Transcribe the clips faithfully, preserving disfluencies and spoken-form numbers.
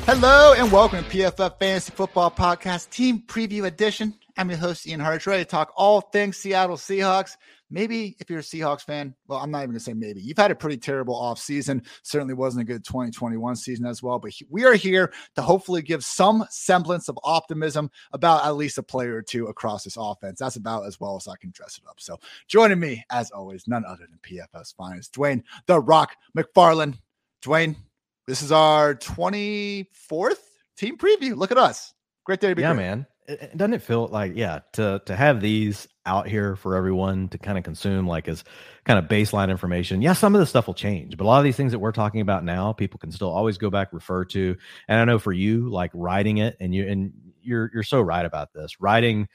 Hello and welcome to P F F Fantasy Football Podcast Team Preview Edition. I'm your host, Ian Hartz, ready to talk all things Seattle Seahawks. Maybe if you're a Seahawks fan, well, I'm not even going to say maybe. You've had a pretty terrible offseason. Certainly wasn't a good twenty twenty-one season as well. But we are here to hopefully give some semblance of optimism about at least a player or two across this offense. That's about as well as I can dress it up. So joining me, as always, none other than P F F's finest, Dwayne The Rock McFarland. Dwayne, this is our twenty-fourth team preview. Look at us. Great day to be Yeah, great. man. It, doesn't it feel like, yeah, to to have these out here for everyone to kind of consume like as kind of baseline information. Yeah, some of the stuff will change, but a lot of these things that we're talking about now, people can still always go back, refer to. And I know for you, like writing it, and you and you're you're so right about this. Writing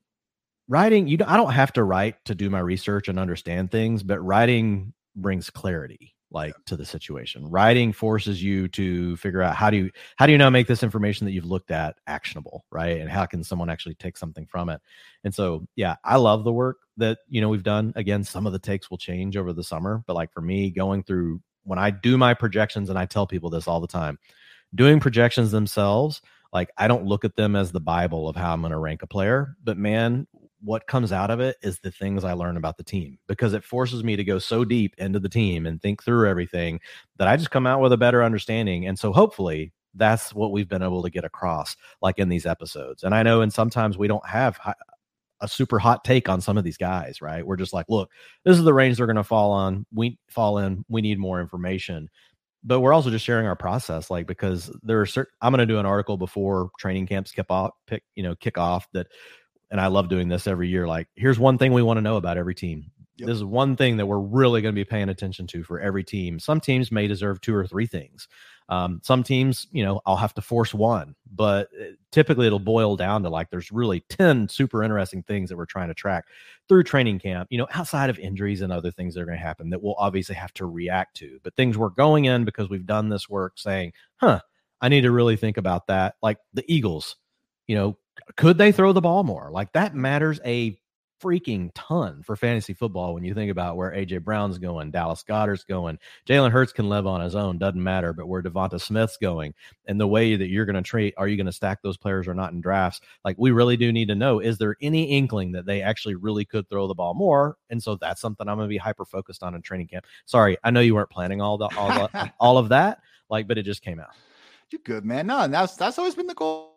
writing, you I don't have to write to do my research and understand things, but writing brings clarity. Like to the situation. Writing forces you to figure out how do you how do you now make this information that you've looked at actionable, right? And how can someone actually take something from it? And so, yeah, I love the work that, you know, we've done. Again, some of the takes will change over the summer, but like for me, going through when I do my projections, and I tell people this all the time, doing projections themselves, like I don't look at them as the Bible of how I'm going to rank a player, but man, what comes out of it is the things I learn about the team, because it forces me to go so deep into the team and think through everything that I just come out with a better understanding. And so hopefully that's what we've been able to get across, like in these episodes. And I know, and sometimes we don't have a super hot take on some of these guys, right? We're just like, look, this is the range they're going to fall on. We fall in, we need more information. But we're also just sharing our process, like, because there are certain, I'm going to do an article before training camps kick off, pick, you know, kick off that, and I love doing this every year. Like, here's one thing we want to know about every team. Yep. This is one thing that we're really going to be paying attention to for every team. Some teams may deserve two or three things. Um, some teams, you know, I'll have to force one, but typically it'll boil down to like, there's really ten super interesting things that we're trying to track through training camp, you know, outside of injuries and other things that are going to happen that we'll obviously have to react to, but things we're going in because we've done this work saying, huh, I need to really think about that. Like the Eagles, you know, could they throw the ball more? Like that matters a freaking ton for fantasy football when you think about where A J Brown's going, Dallas Goedert's going, Jalen Hurts can live on his own, doesn't matter, but where Devonta Smith's going and the way that you're going to trade, are you going to stack those players or not in drafts? Like we really do need to know, is there any inkling that they actually really could throw the ball more? And so that's something I'm going to be hyper focused on in training camp. Sorry, I know you weren't planning all the all, the, all of that, like, but it just came out. You're good, man. No, that's that's always been the goal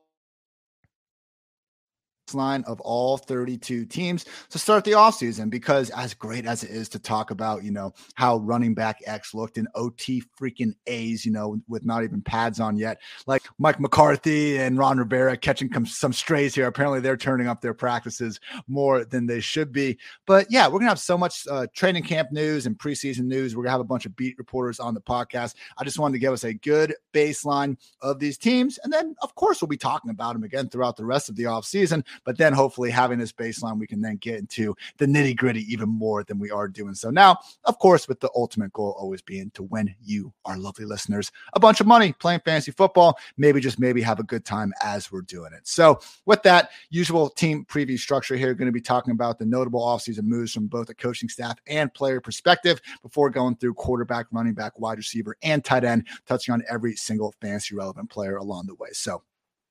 line of all thirty-two teams to start the offseason, because as great as it is to talk about, you know, how running back X looked in O T freaking A's, you know, with not even pads on yet, like Mike McCarthy and Ron Rivera catching some strays here. Apparently they're turning up their practices more than they should be. But yeah, we're going to have so much uh, training camp news and preseason news. We're going to have a bunch of beat reporters on the podcast. I just wanted to give us a good baseline of these teams. And then, of course, we'll be talking about them again throughout the rest of the offseason. But then hopefully having this baseline, we can then get into the nitty gritty even more than we are doing so now, of course, with the ultimate goal always being to win you, our lovely listeners, a bunch of money playing fantasy football, maybe just maybe have a good time as we're doing it. So with that usual team preview structure here, going to be talking about the notable offseason moves from both a coaching staff and player perspective before going through quarterback, running back, wide receiver, and tight end, touching on every single fantasy relevant player along the way. So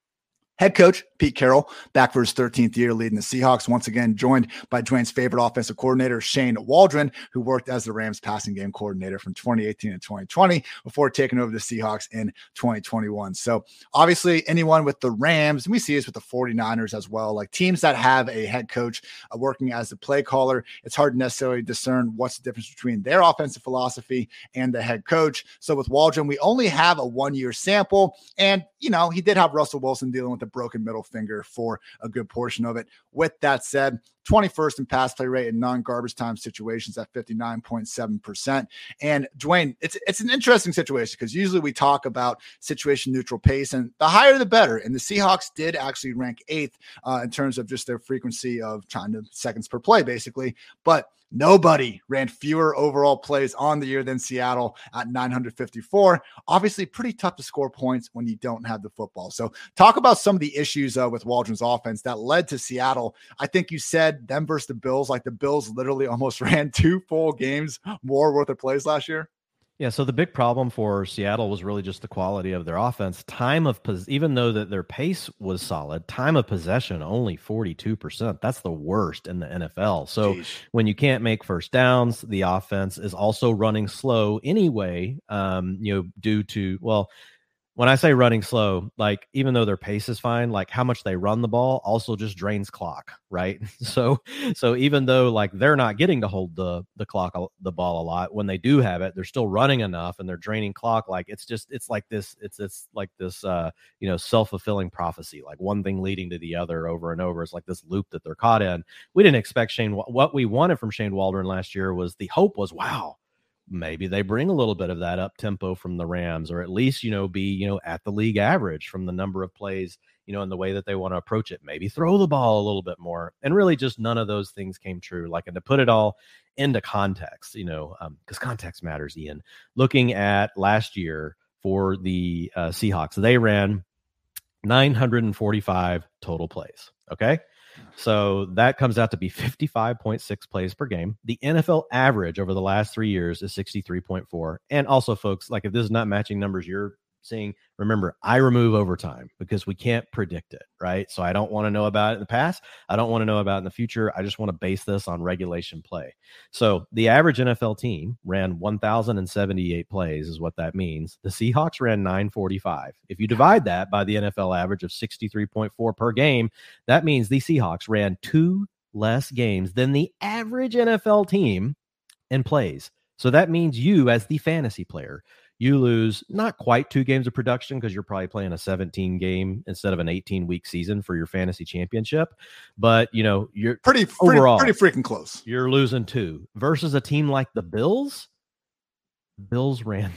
head coach Pete Carroll, back for his thirteenth year leading the Seahawks, once again joined by Dwayne's favorite offensive coordinator, Shane Waldron, who worked as the Rams passing game coordinator from twenty eighteen to twenty twenty before taking over the Seahawks in twenty twenty-one. So obviously anyone with the Rams, and we see this with the 49ers as well, like teams that have a head coach uh, working as the play caller, it's hard to necessarily discern what's the difference between their offensive philosophy and the head coach. So with Waldron, we only have a one-year sample, and, you know, he did have Russell Wilson dealing with the broken middle finger for a good portion of it. With that said, twenty-first in pass play rate in non-garbage time situations at fifty-nine point seven percent. And Dwayne, it's it's an interesting situation because usually we talk about situation neutral pace, and the higher the better. And the Seahawks did actually rank eighth uh, in terms of just their frequency of trying to seconds per play, basically. But nobody ran fewer overall plays on the year than Seattle at nine hundred fifty-four. Obviously, pretty tough to score points when you don't have the football. So talk about some of the issues uh, with Waldron's offense that led to Seattle. I think you said them versus the Bills, like the Bills literally almost ran two full games more worth of plays last year. Yeah, so the big problem for Seattle was really just the quality of their offense. Time of pos- even though that their pace was solid, time of possession only forty-two percent. That's the worst in the N F L. So Jeez. when you can't make first downs, the offense is also running slow anyway, um, you know, due to, well, when I say running slow, like even though their pace is fine, like how much they run the ball also just drains clock, right? So, so even though like they're not getting to hold the the clock, the ball a lot, when they do have it, they're still running enough and they're draining clock. Like it's just, it's like this, it's it's like this, uh, you know, self fulfilling prophecy, like one thing leading to the other over and over. It's like this loop that they're caught in. We didn't expect Shane. What we wanted from Shane Waldron last year was the hope was, wow, maybe they bring a little bit of that up tempo from the Rams, or at least, you know, be, you know, at the league average from the number of plays, you know, and the way that they want to approach it, maybe throw the ball a little bit more. And really just none of those things came true. Like, and to put it all into context, you know, um, because context matters, Ian, looking at last year for the uh, Seahawks, they ran nine hundred forty-five total plays. Okay. So that comes out to be fifty-five point six plays per game. The N F L average over the last three years is sixty-three point four. And also, folks, like if this is not matching numbers you're seeing, remember, I remove overtime because we can't predict it, right? So I don't want to know about it in the past. I don't want to know about it in the future. I just want to base this on regulation play. So the average N F L team ran one thousand seventy-eight plays is what that means. The Seahawks ran nine forty-five. If you divide that by the N F L average of sixty-three point four per game, that means the Seahawks ran two less games than the average N F L team in plays. So that means you, as the fantasy player, you lose not quite two games of production because you're probably playing a seventeen game instead of an eighteen week season for your fantasy championship. But, you know, you're pretty, overall, pretty, pretty freaking close. You're losing two versus a team like the Bills. Bills ran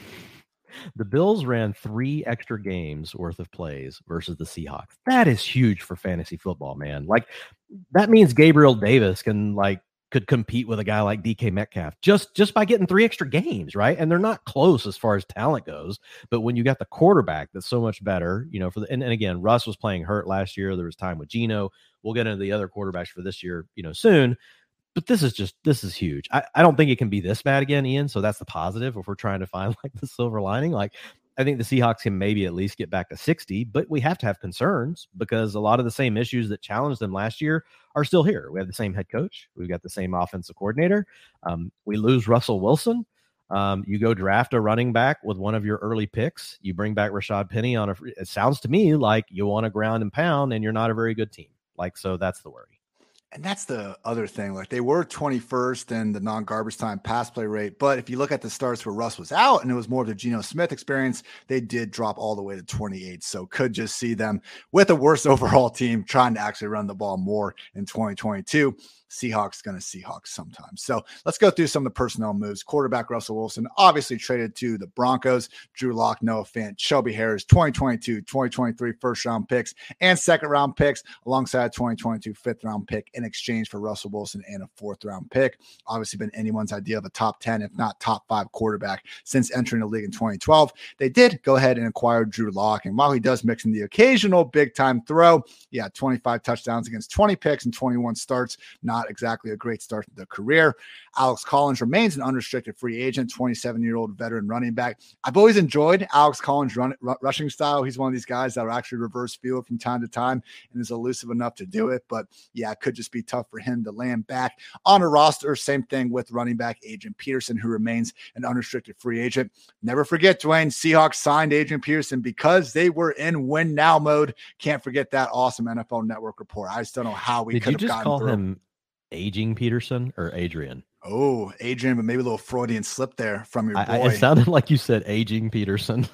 the Bills ran three extra games worth of plays versus the Seahawks. That is huge for fantasy football, man. Like that means Gabriel Davis can like could compete with a guy like D K Metcalf just just by getting three extra games, right? And they're not close as far as talent goes, but when you got the quarterback that's so much better, you know, for the and, and again, Russ was playing hurt last year. There was time with Geno. We'll get into the other quarterbacks for this year, you know, soon. But this is just this is huge. I, I don't think it can be this bad again, Ian. So that's the positive if we're trying to find like the silver lining. Like I think the Seahawks can maybe at least get back to sixty, but we have to have concerns because a lot of the same issues that challenged them last year are still here. We have the same head coach. We've got the same offensive coordinator. Um, we lose Russell Wilson. Um, you go draft a running back with one of your early picks. You bring back Rashad Penny on a free, it sounds to me like you want to ground and pound and you're not a very good team. Like, so that's the worry. And that's the other thing. Like they were twenty-first in the non-garbage time pass play rate. But if you look at the starts where Russ was out and it was more of the Geno Smith experience, they did drop all the way to twenty-eight. So could just see them with a worse overall team trying to actually run the ball more in twenty twenty-two. Seahawks going to Seahawks sometimes. So let's go through some of the personnel moves. Quarterback Russell Wilson obviously traded to the Broncos. Drew Lock, Noah Fant, Shelby Harris, twenty twenty-two, twenty twenty-three first round picks and second round picks alongside twenty twenty-two fifth round pick in exchange for Russell Wilson and a fourth round pick. Obviously been anyone's idea of a top ten, if not top five quarterback since entering the league in twenty twelve. They did go ahead and acquire Drew Lock. And while he does mix in the occasional big time throw, yeah, twenty-five touchdowns against twenty picks and twenty-one starts, not exactly a great start to the career. Alex Collins remains an unrestricted free agent, twenty-seven-year-old veteran running back. I've always enjoyed Alex Collins' run, r- rushing style. He's one of these guys that will actually reverse field from time to time and is elusive enough to do it. But yeah, it could just be tough for him to land back on a roster. Same thing with running back Adrian Peterson, who remains an unrestricted free agent. Never forget, Dwayne, Seahawks signed Adrian Peterson because they were in win now mode. Can't forget that awesome N F L Network report. I just don't know how we Did could you have just gotten call through. him Aging Peterson or Adrian? Oh, Adrian, but maybe a little Freudian slip there from your boy. I, it sounded like you said Aging Peterson.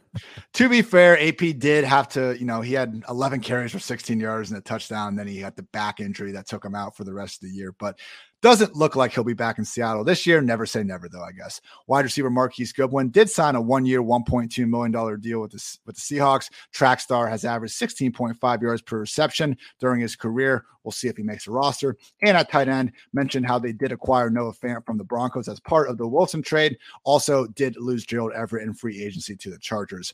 To be fair, A P did have to, you know, he had eleven carries for sixteen yards and a touchdown. And then he had the back injury that took him out for the rest of the year. But doesn't look like he'll be back in Seattle this year. Never say never, though, I guess. Wide receiver Marquise Goodwin did sign a one-year, one point two million dollars deal with the, with the Seahawks. Trackstar has averaged sixteen point five yards per reception during his career. We'll see if he makes a roster. And at tight end, mentioned how they did acquire Noah Fant from the Broncos as part of the Wilson trade. Also did lose Gerald Everett in free agency to the Chargers.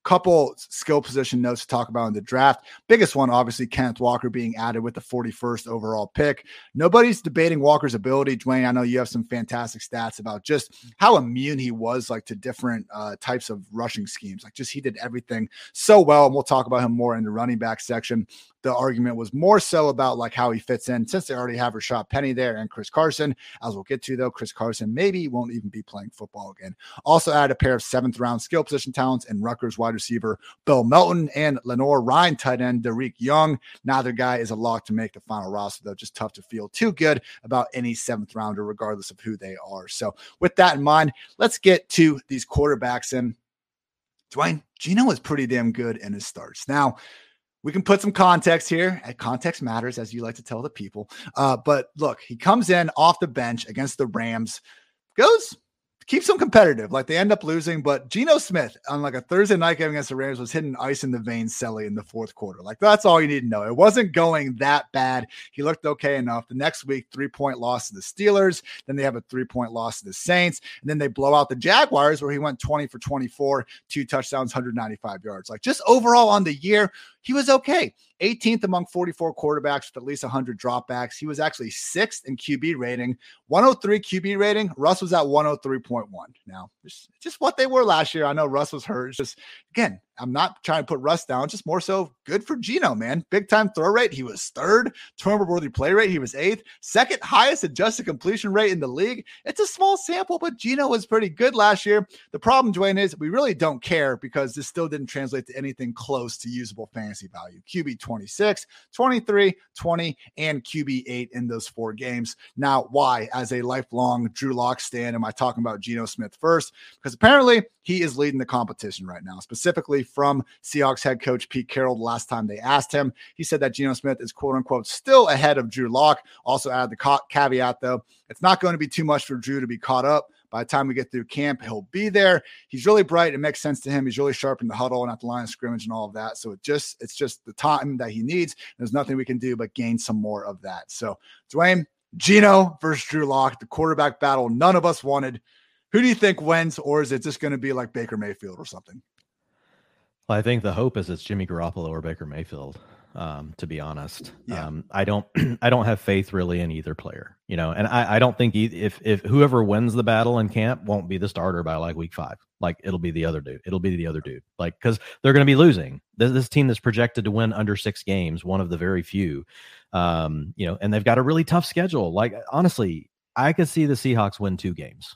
couple skill position notes to talk about in the draft. Biggest one, obviously, Kenneth Walker being added with the forty-first overall pick. Nobody's debating Walker's ability. Dwayne, I know you have some fantastic stats about just how immune he was like to different uh, types of rushing schemes. Like just he did everything so well. And we'll talk about him more in the running back section. The argument was more so about like how he fits in since they already have Rashad Penny there and Chris Carson. As we'll get to, though, Chris Carson maybe won't even be playing football again. Also added a pair of seventh round skill position talents in Rutgers wide receiver Bill Melton and Lenore Ryan tight end Derek Young. Neither guy is a lock to make the final roster, though. Just tough to feel too good about any seventh rounder, regardless of who they are. So with that in mind, let's get to these quarterbacks. And Dwayne, Geno was pretty damn good in his starts. Now, we can put some context here. Context matters, as you like to tell the people. Uh, but look, he comes in off the bench against the Rams, goes, keeps them competitive. Like they end up losing, but Geno Smith on like a Thursday night game against the Rams was hitting ice in the veins silly in the fourth quarter. Like that's all you need to know. It wasn't going that bad. He looked okay enough. The next week, three point loss to the Steelers. Then they have a three point loss to the Saints. And then they blow out the Jaguars where he went twenty for twenty-four, two touchdowns, one hundred ninety-five yards. Like just overall on the year, he was okay. eighteenth among forty-four quarterbacks with at least one hundred dropbacks. He was actually sixth in Q B rating, one oh three Q B rating. Russ was at one oh three point one. Now, just, just what they were last year. I know Russ was hurt. It's just, again, I'm not trying to put Russ down, just more so good for Geno, man. Big time throw rate. He was third. Turnover-worthy play rate. He was eighth. Second highest adjusted completion rate in the league. It's a small sample, but Geno was pretty good last year. The problem, Dwayne, is we really don't care because this still didn't translate to anything close to usable fantasy value. Q B twenty-six, twenty-three, twenty, and Q B eight in those four games. Now, why? As a lifelong Drew Lock stan, am I talking about Geno Smith first? Because apparently he is leading the competition right now, specifically from Seahawks head coach Pete Carroll. The last time they asked him, he said that Geno Smith is quote unquote still ahead of Drew Lock. Also added the ca- caveat though, it's not going to be too much for Drew to be caught up. By the time we get through camp, he'll be there. He's really bright. It makes sense to him. He's really sharp in the huddle and at the line of scrimmage and all of that. So it just, it's just the time that he needs. There's nothing we can do but gain some more of that. So Dwayne, Geno versus Drew Lock, the quarterback battle none of us wanted. Who do you think wins, or is it just going to be like Baker Mayfield or something? Well, I think the hope is it's Jimmy Garoppolo or Baker Mayfield. Um, to be honest, yeah. um, I don't, I don't have faith really in either player, you know, and I, I don't think e- if, if whoever wins the battle in camp won't be the starter by like week five, like it'll be the other dude. It'll be the other dude, like, cause they're going to be losing. This, this team that's projected to win under six games, one of the very few, um, you know, and they've got a really tough schedule. Like, honestly, I could see the Seahawks win two games.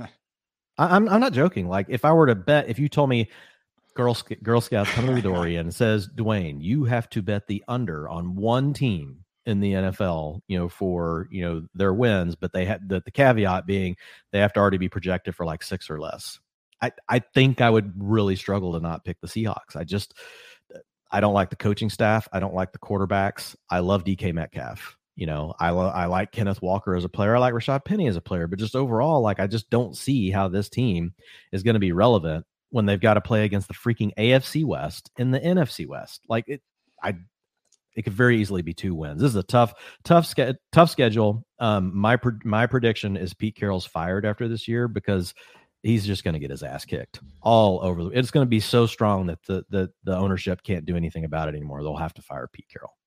I, I'm, I'm not joking. Like if I were to bet, if you told me, Girl, Girl Scouts come to the door and says, Dwayne, you have to bet the under on one team in the N F L, you know, for, you know, their wins, but they had the, the caveat being they have to already be projected for like six or less. I, I think I would really struggle to not pick the Seahawks. I just, I don't like the coaching staff. I don't like the quarterbacks. I love D K Metcalf. You know, I, lo- I like Kenneth Walker as a player. I like Rashad Penny as a player, but just overall, like, I just don't see how this team is going to be relevant when they've got to play against the freaking A F C West and the N F C West. Like it, I, it could very easily be two wins. This is a tough, tough, ske- tough schedule. Um, my, pre- my prediction is Pete Carroll's fired after this year because he's just going to get his ass kicked all over. The, it's going to be so strong that the, the, the ownership can't do anything about it anymore. They'll have to fire Pete Carroll.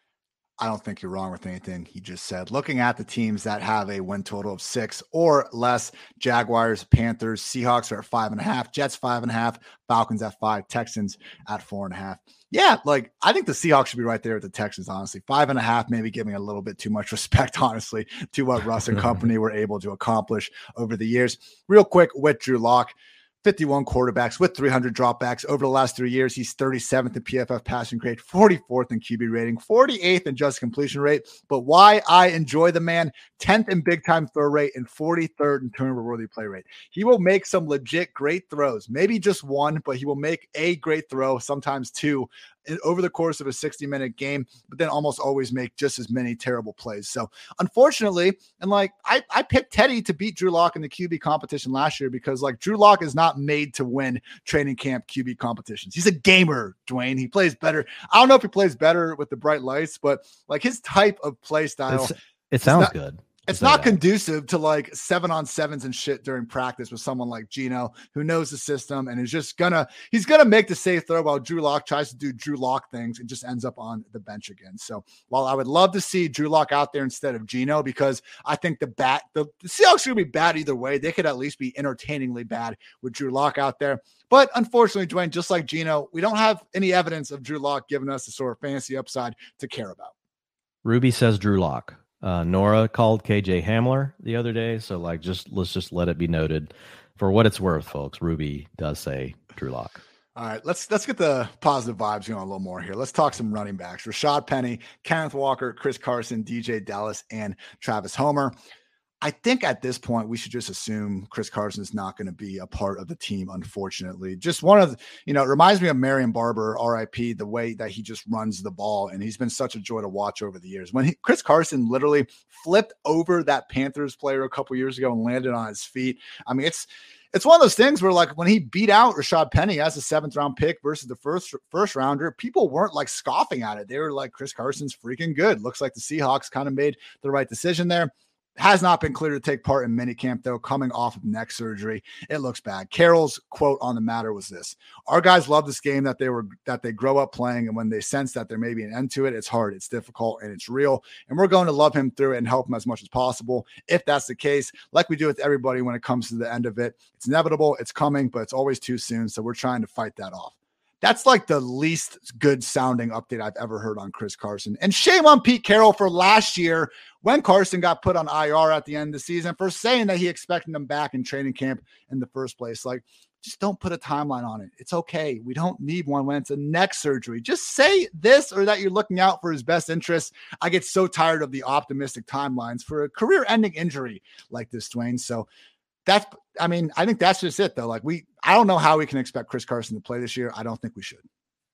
I don't think you're wrong with anything he just said. Looking at the teams that have a win total of six or less, Jaguars, Panthers, Seahawks are at five and a half, Jets five and a half, Falcons at five, Texans at four and a half. Yeah, like I think the Seahawks should be right there with the Texans, honestly. Five and a half, maybe giving a little bit too much respect, honestly, to what Russ and company were able to accomplish over the years. Real quick with Drew Lock. fifty-one quarterbacks with three hundred dropbacks over the last three years. He's thirty-seventh in P F F passing grade, forty-fourth in Q B rating, forty-eighth in just completion rate. But why I enjoy the man, tenth in big time throw rate and forty-third in turnover worthy play rate. He will make some legit great throws, maybe just one, but he will make a great throw, sometimes two, over the course of a sixty minute game, but then almost always make just as many terrible plays. So unfortunately, and like I, I picked Teddy to beat Drew Lock in the Q B competition last year because like Drew Lock is not made to win training camp Q B competitions. He's a gamer, Dwayne. He plays better. I don't know if he plays better with the bright lights, but like his type of play style. It's, it sounds not, good. It's not that. Conducive to like seven on sevens and shit during practice with someone like Geno who knows the system and is just gonna, he's gonna make the safe throw while Drew Lock tries to do Drew Lock things and just ends up on the bench again. So while I would love to see Drew Lock out there instead of Geno, because I think the bat, the, the Seahawks are gonna be bad either way. They could at least be entertainingly bad with Drew Lock out there. But unfortunately, Dwayne, just like Geno, we don't have any evidence of Drew Lock giving us the sort of fantasy upside to care about. Ruby says Drew Lock. Uh, Nora called K J Hamler the other day, so like, just let's just let it be noted for what it's worth, folks. Ruby does say Drew Lock. All right, let's let's get the positive vibes going a little more here. Let's talk some running backs: Rashad Penny, Kenneth Walker, Chris Carson, D J Dallas, and Travis Homer. I think at this point we should just assume Chris Carson is not going to be a part of the team, unfortunately. Just one of the, you know, it reminds me of Marion Barber, R I P, the way that he just runs the ball, and he's been such a joy to watch over the years. When he, Chris Carson literally flipped over that Panthers player a couple years ago and landed on his feet. I mean, it's it's one of those things where, like, when he beat out Rashad Penny as a seventh round pick versus the first first rounder, people weren't like scoffing at it. They were like, Chris Carson's freaking good. Looks like the Seahawks kind of made the right decision there. Has not been clear to take part in minicamp, though, coming off of neck surgery. It looks bad. Carroll's quote on the matter was this: "Our guys love this game that they were that they grow up playing, and when they sense that there may be an end to it, it's hard, it's difficult, and it's real. And we're going to love him through it and help him as much as possible. If that's the case, like we do with everybody when it comes to the end of it, it's inevitable, it's coming, but it's always too soon. So we're trying to fight that off." That's like the least good sounding update I've ever heard on Chris Carson. And shame on Pete Carroll for last year when Carson got put on I R at the end of the season for saying that he expected him back in training camp in the first place. Like, just don't put a timeline on it. It's okay. We don't need one when it's a neck surgery. Just say this or that you're looking out for his best interests. I get so tired of the optimistic timelines for a career-ending injury like this, Dwayne. So that's, I mean, I think that's just it, though. Like, we, I don't know how we can expect Chris Carson to play this year. I don't think we should.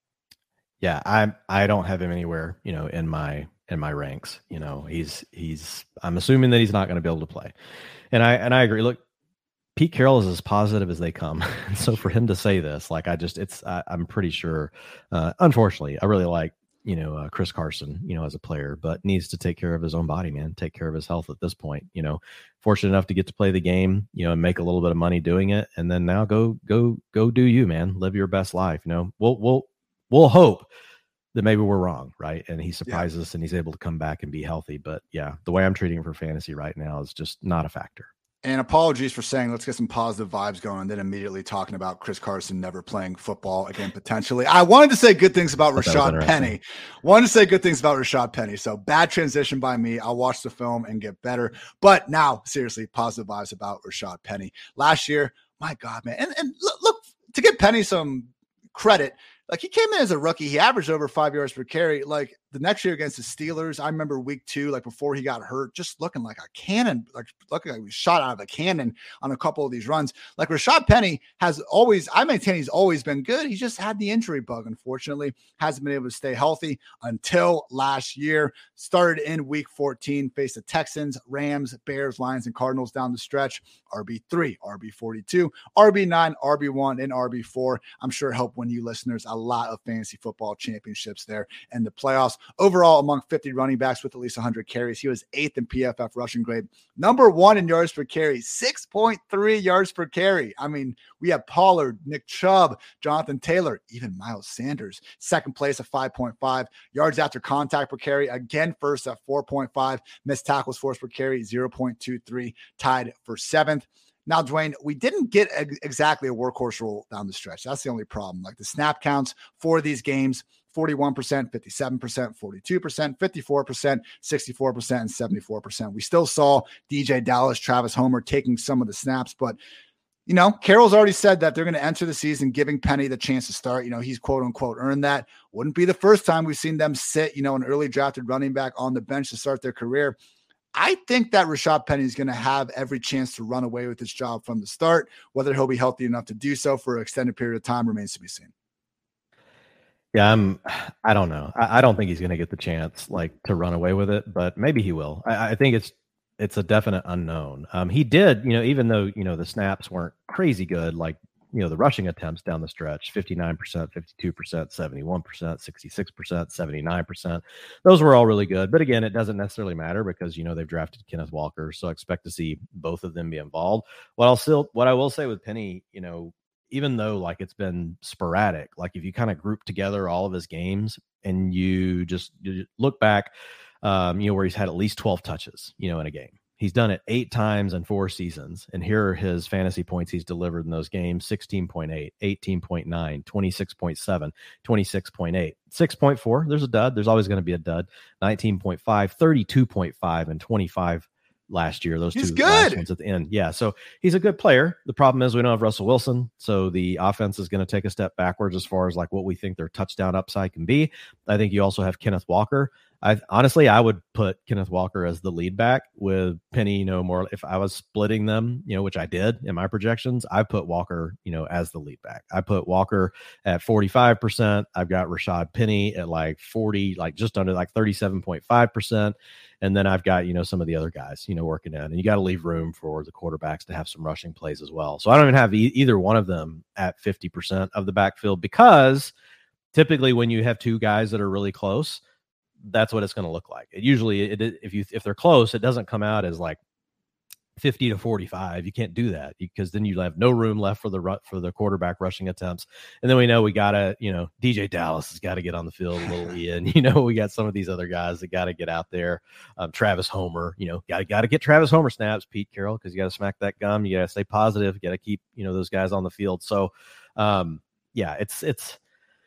Yeah, I I don't have him anywhere, you know, in my in my ranks. You know, he's he's. I'm assuming that he's not going to be able to play, and I and I agree. Look, Pete Carroll is as positive as they come. So for him to say this, like, I just, it's, I, I'm pretty sure. Uh, unfortunately, I really like, you know, uh, Chris Carson, you know, as a player, but needs to take care of his own body, man, take care of his health at this point. You know, fortunate enough to get to play the game, you know, and make a little bit of money doing it. And then now go, go, go do you, man, live your best life. You know, we'll, we'll, we'll hope that maybe we're wrong. Right. And he surprises yeah. us and he's able to come back and be healthy. But yeah, the way I'm treating him for fantasy right now is just not a factor. And apologies for saying, let's get some positive vibes going, and then immediately talking about Chris Carson never playing football again, potentially. I wanted to say good things about Rashad Penny. Wanted to say good things about Rashad Penny. So bad transition by me. I'll watch the film and get better. But now, seriously, positive vibes about Rashad Penny. Last year, my God, man. And, and look, look, to give Penny some credit, like, he came in as a rookie. He averaged over five yards per carry. Like, the next year against the Steelers, I remember week two, like before he got hurt, just looking like a cannon, like looking like he was shot out of a cannon on a couple of these runs. Like, Rashad Penny has always, I maintain he's always been good. He just had the injury bug, unfortunately. Hasn't been able to stay healthy until last year. Started in week fourteen, faced the Texans, Rams, Bears, Lions, and Cardinals down the stretch. R B three, R B forty-two, R B nine, R B one, and R B four. I'm sure it helped win you listeners a lot of fantasy football championships there and the playoffs. Overall, among fifty running backs with at least one hundred carries, he was eighth in P F F rushing grade, number one in yards per carry, six point three yards per carry. I mean, we have Pollard, Nick Chubb, Jonathan Taylor, even Miles Sanders. Second place at five point five. Yards after contact per carry, again first at four point five. Missed tackles forced per carry, zero point two three, tied for seventh. Now, Dwayne, we didn't get ex- exactly a workhorse role down the stretch. That's the only problem. Like, the snap counts for these games, forty-one percent, fifty-seven percent, forty-two percent, fifty-four percent, sixty-four percent, and seventy-four percent. We still saw D J Dallas, Travis Homer taking some of the snaps, but, you know, Carroll's already said that they're going to enter the season giving Penny the chance to start. You know, he's quote unquote earned that. Wouldn't be the first time we've seen them sit, you know, an early drafted running back on the bench to start their career. I think that Rashad Penny is going to have every chance to run away with this job from the start. Whether he'll be healthy enough to do so for an extended period of time remains to be seen. Yeah, I'm, I don't know. I, I don't think he's going to get the chance, like, to run away with it, but maybe he will. I, I think it's it's a definite unknown. Um, he did, you know, even though, you know, the snaps weren't crazy good, like you know, the rushing attempts down the stretch, fifty-nine percent, fifty-two percent, seventy-one percent, sixty-six percent, seventy-nine percent. Those were all really good. But again, it doesn't necessarily matter because, you know, they've drafted Kenneth Walker. So I expect to see both of them be involved. What I'll still, what I will say with Penny, you know, even though like it's been sporadic, like if you kind of group together all of his games and you just you look back, um, you know, where he's had at least twelve touches, you know, in a game. He's done it eight times in four seasons. And here are his fantasy points he's delivered in those games: sixteen point eight, eighteen point nine, twenty-six point seven, twenty-six point eight, six point four. There's a dud. There's always going to be a dud. nineteen point five, thirty-two point five, and twenty-five last year. Those he's two good. last ones at the end. Yeah. So he's a good player. The problem is we don't have Russell Wilson. So the offense is going to take a step backwards as far as like what we think their touchdown upside can be. I think you also have Kenneth Walker. I honestly, I would put Kenneth Walker as the lead back with Penny, you know, more if I was splitting them, you know, which I did in my projections, I put Walker, you know, as the lead back. I put Walker at forty-five percent. I've got Rashad Penny at like forty, like just under like thirty-seven point five percent. And then I've got, you know, some of the other guys, you know, working in, and you got to leave room for the quarterbacks to have some rushing plays as well. So I don't even have e- either one of them at fifty percent of the backfield, because typically when you have two guys that are really close, that's what it's going to look like. It usually, it, if you if they're close, it doesn't come out as like fifty to forty-five. You can't do that because then you have no room left for the for the quarterback rushing attempts. And then we know we gotta, you know, D J Dallas has got to get on the field a little. Ian, you know, we got some of these other guys that got to get out there. Um, Travis Homer, you know, got to got to get Travis Homer snaps. Pete Carroll, because you got to smack that gum. You got to stay positive. You got to keep, you know, those guys on the field. So, um, yeah, it's it's.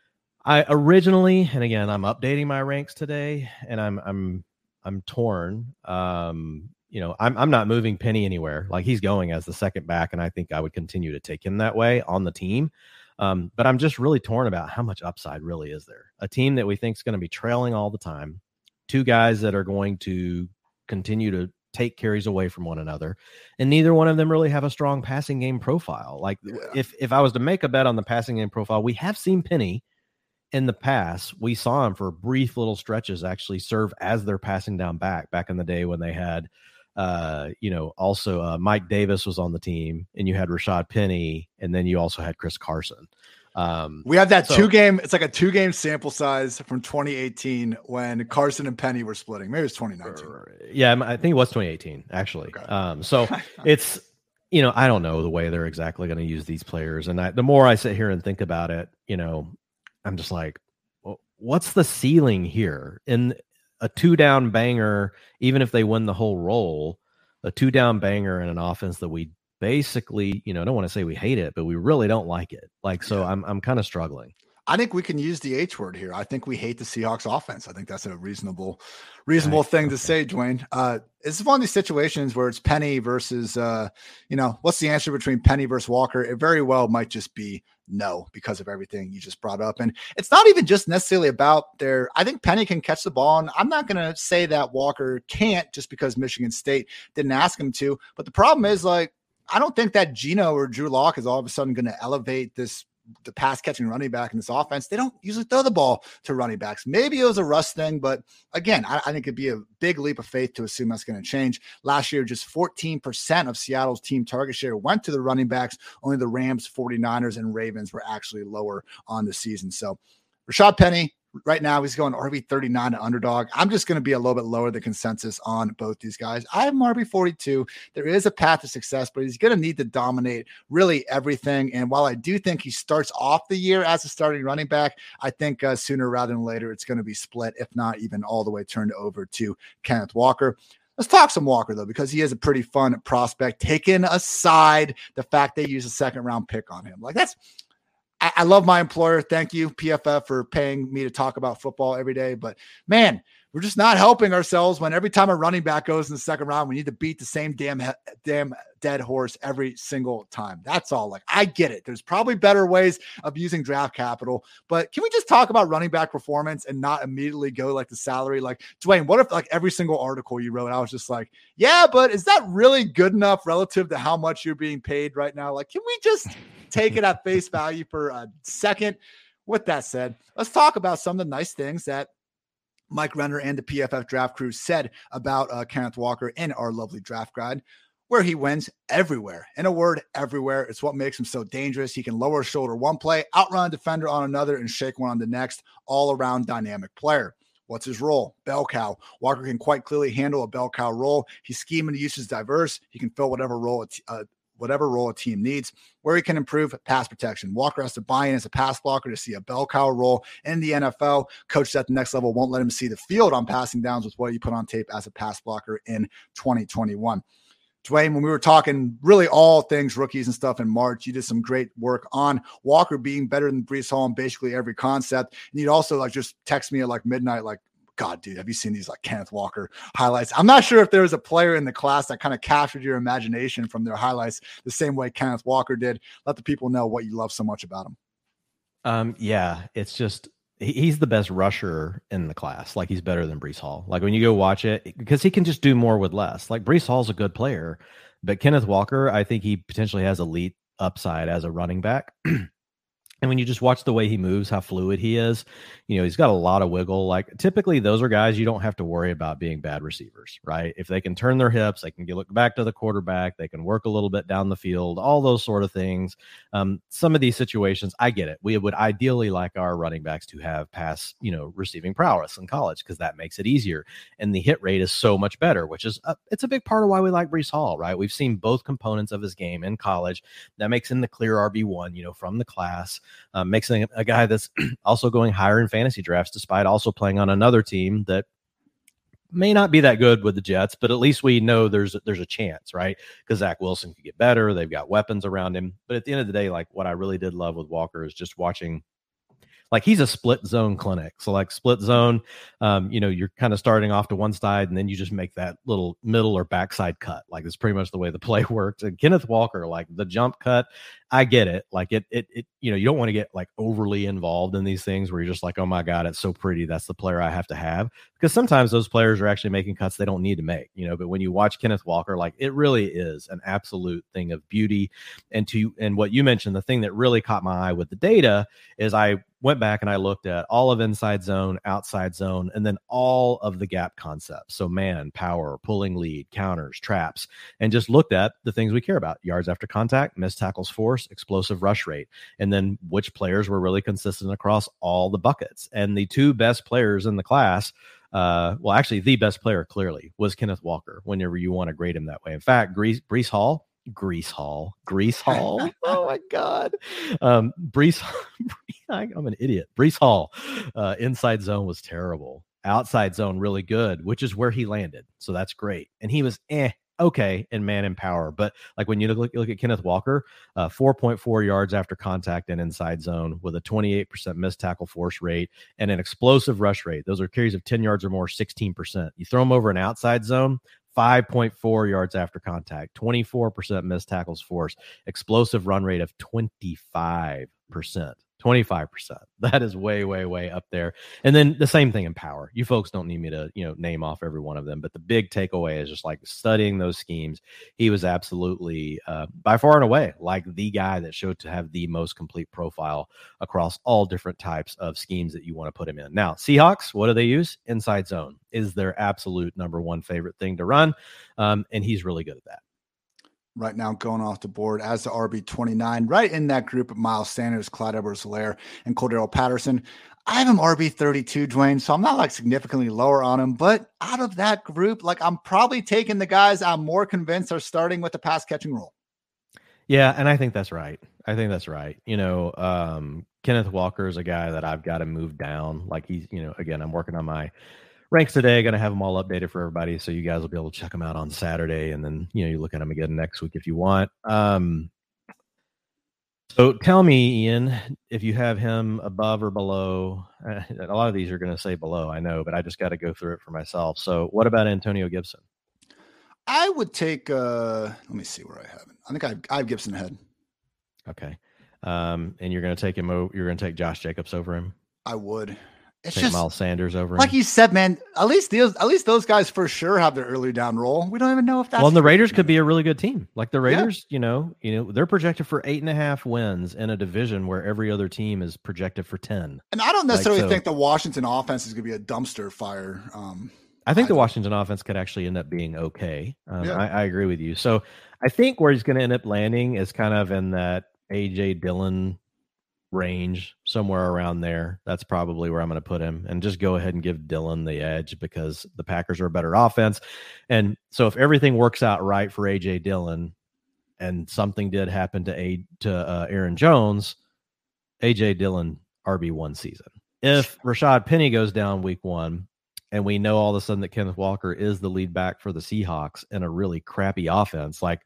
I originally, and again, I'm updating my ranks today, and I'm I'm I'm torn. Um, you know, I'm I'm not moving Penny anywhere. Like, he's going as the second back, and I think I would continue to take him that way on the team. Um, but I'm just really torn about how much upside really is there. A team that we think is going to be trailing all the time, two guys that are going to continue to take carries away from one another, and neither one of them really have a strong passing game profile. Like, yeah. if if I was to make a bet on the passing game profile, we have seen Penny in the past. We saw him for brief little stretches actually serve as their passing down back back in the day when they had, uh, you know, also uh, Mike Davis was on the team, and you had Rashad Penny, and then you also had Chris Carson. Um, we have that so, two game. It's like a two game sample size from twenty eighteen when Carson and Penny were splitting. Maybe it was twenty nineteen. Yeah, I think it was twenty eighteen actually. Okay. Um, so it's, you know, I don't know the way they're exactly going to use these players. And I, the more I sit here and think about it, you know, I'm just like, well, what's the ceiling here in a two down banger? Even if they win the whole role, a two down banger in an offense that we basically, you know, I don't want to say we hate it, but we really don't like it. Like, so I'm, I'm kind of struggling. I think we can use the H word here. I think we hate the Seahawks offense. I think that's a reasonable, reasonable right. thing okay. to say, Dwayne. Uh, it's one of these situations where it's Penny versus, uh, you know, what's the answer between Penny versus Walker? It very well might just be no, because of everything you just brought up. And it's not even just necessarily about their, I think Penny can catch the ball. And I'm not going to say that Walker can't just because Michigan State didn't ask him to. But the problem is, like, I don't think that Geno or Drew Lock is all of a sudden going to elevate this the pass catching running back in this offense. They don't usually throw the ball to running backs. Maybe it was a rust thing, but again, I, I think it'd be a big leap of faith to assume that's going to change. Last year, just fourteen percent of Seattle's team target share went to the running backs. Only the Rams, forty-niners, and Ravens were actually lower on the season. So Rashad Penny, right now, he's going R B thirty-nine to underdog. I'm just going to be a little bit lower the consensus on both these guys. I have R B forty-two. There is a path to success, but he's going to need to dominate really everything. And while I do think he starts off the year as a starting running back, I think uh, sooner rather than later, it's going to be split, if not even all the way turned over to Kenneth Walker. Let's talk some Walker, though, because he is a pretty fun prospect, taking aside the fact they use a second round pick on him. Like, that's I love my employer. Thank you, P F F, for paying me to talk about football every day. But, man, we're just not helping ourselves when every time a running back goes in the second round, we need to beat the same damn damn dead horse every single time. That's all. Like, I get it. There's probably better ways of using draft capital. But can we just talk about running back performance and not immediately go, like, the salary? Like, Dwayne, what if, like, every single article you wrote, I was just like, yeah, but is that really good enough relative to how much you're being paid right now? Like, can we just – take it at face value for a second? With that said, let's talk about some of the nice things that Mike Renner and the P F F draft crew said about uh, Kenneth Walker in our lovely draft guide. where he wins everywhere. In a word, everywhere. It's what makes him so dangerous. He can lower shoulder one play, outrun a defender on another, and shake one on the next. All-around dynamic player. What's his role? Bell cow. Walker can quite clearly handle a bell cow role. His scheme and use is diverse. He can fill whatever role a, t- uh, whatever role a team needs. Where he can improve, pass protection. Walker has to buy in as a pass blocker to see a bell cow role in the N F L. Coaches at the next level won't let him see the field on passing downs with what he put on tape as a pass blocker in twenty twenty-one. Dwayne, when we were talking really all things rookies and stuff in March, you did some great work on Walker being better than Breece Hall in basically every concept. And you'd also like just text me at like midnight, like, God, dude, have you seen these like Kenneth Walker highlights? I'm not sure if there was a player in the class that kind of captured your imagination from their highlights the same way Kenneth Walker did. Let the people know what you love so much about him. Um, yeah, it's just, he's the best rusher in the class. Like, he's better than Breece Hall. Like, when you go watch it, because he can just do more with less. Like, Breece Hall's a good player, but Kenneth Walker, I think he potentially has elite upside as a running back. And when you just watch the way he moves, how fluid he is, you know, he's got a lot of wiggle. Like, typically those are guys you don't have to worry about being bad receivers, right? If they can turn their hips, they can get, look back to the quarterback, they can work a little bit down the field, all those sort of things. Um, some of these situations, I get it. We would ideally like our running backs to have pass, you know, receiving prowess in college, because that makes it easier. And the hit rate is so much better, which is, a, it's a big part of why we like Breece Hall, right? We've seen both components of his game in college. That makes him the clear R B one, you know, from the class. Um, makes him a guy that's also going higher in fantasy drafts, despite also playing on another team that may not be that good with the Jets, but at least we know there's there's a chance, right? Because Zach Wilson could get better. They've got weapons around him. But at the end of the day, like, what I really did love with Walker is just watching. Like, he's a split zone clinic. So like split zone, um, you know, you're kind of starting off to one side and then you just make that little middle or backside cut. Like, it's pretty much the way the play works. And Kenneth Walker, like the jump cut, I get it. Like it, it, it, you know, you don't want to get like overly involved in these things where you're just like, oh my God, it's so pretty. That's the player I have to have. Because sometimes those players are actually making cuts they don't need to make, you know, but when you watch Kenneth Walker, like, it really is an absolute thing of beauty. And to, and what you mentioned, the thing that really caught my eye with the data is I went back and I looked at all of inside zone, outside zone, and then all of the gap concepts. So man, power, pulling lead, counters, traps, and just looked at the things we care about: yards after contact, missed tackles force, explosive rush rate, and then which players were really consistent across all the buckets. And the two best players in the class, uh, well, actually the best player clearly was Kenneth Walker, whenever you want to grade him that way. In fact, Breece, Breece Hall, Grease Hall, Grease Hall. Oh my God. Um, Breece, I'm an idiot. Breece Hall, uh, inside zone was terrible. Outside zone, really good, which is where he landed. So that's great. And he was eh, okay in man and power. But like when you look, look at Kenneth Walker, uh, four point four yards after contact and inside zone with a twenty-eight percent missed tackle force rate and an explosive rush rate. Those are carries of ten yards or more, sixteen percent. You throw them over an outside zone, five point four yards after contact, twenty-four percent missed tackles force, explosive run rate of twenty-five percent. twenty-five percent. That is way, way, way up there. And then the same thing in power. You folks don't need me to, you know, name off every one of them, but the big takeaway is just like studying those schemes. He was absolutely uh, by far and away like the guy that showed to have the most complete profile across all different types of schemes that you want to put him in. Now, Seahawks, what do they use? Inside zone is their absolute number one favorite thing to run. Um, and he's really good at that. Right now, going off the board as the R B twenty-nine, right in that group of Miles Sanders, Clyde Edwards-Helaire, and Cordero Patterson. I have him R B thirty-two, Dwayne, so I'm not like significantly lower on him, but out of that group, like I'm probably taking the guys I'm more convinced are starting with the pass catching role. Yeah, and I think that's right. I think that's right. You know, um, Kenneth Walker is a guy that I've got to move down. Like he's, you know, again, I'm working on my ranks today, going to have them all updated for everybody, so you guys will be able to check them out on Saturday, and then, you know, you look at them again next week if you want. Um, so tell me, Ian, if you have him above or below. Uh, a lot of these are going to say below, I know, but I just got to go through it for myself. So what about Antonio Gibson? I would take, uh, let me see where I have it. I think I have, I have Gibson ahead. Okay. Um, and you're going to take him over, you're going to take Josh Jacobs over him? I would. It's Take just Miles Sanders over him. Like you said, man, at least those, at least those guys for sure have their early down role. We don't even know if that's well, and the Raiders could be a really good team. Like the Raiders, yeah. you know, you know, they're projected for eight and a half wins in a division where every other team is projected for ten. And I don't necessarily like, so, think the Washington offense is going to be a dumpster fire. Um, I think I the Washington offense could actually end up being okay. Um, yeah. I, I agree with you. So I think where he's going to end up landing is kind of in that A J Dillon range, somewhere around there. That's probably where I'm going to put him, and just go ahead and give Dillon the edge because the Packers are a better offense. And so if everything works out right for A J Dillon and something did happen to a to uh, Aaron Jones, A J Dillon R B one season. If Rashad Penny goes down week one, and we know all of a sudden that Kenneth Walker is the lead back for the Seahawks in a really crappy offense, like,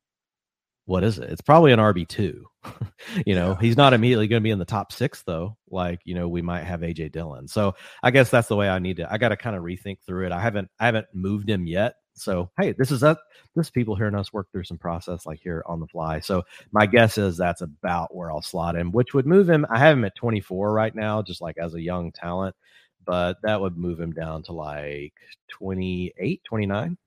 what is it? It's probably an R B two. you know, yeah. He's not immediately going to be in the top six, though. Like, you know, we might have A J Dillon. So I guess that's the way I need to. I got to kind of rethink through it. I haven't, I haven't moved him yet. So hey, this is a, this people hearing us work through some process like here on the fly. So my guess is that's about where I'll slot him, which would move him. I have him at twenty-four right now, just like as a young talent, but that would move him down to like twenty-eight, twenty-nine.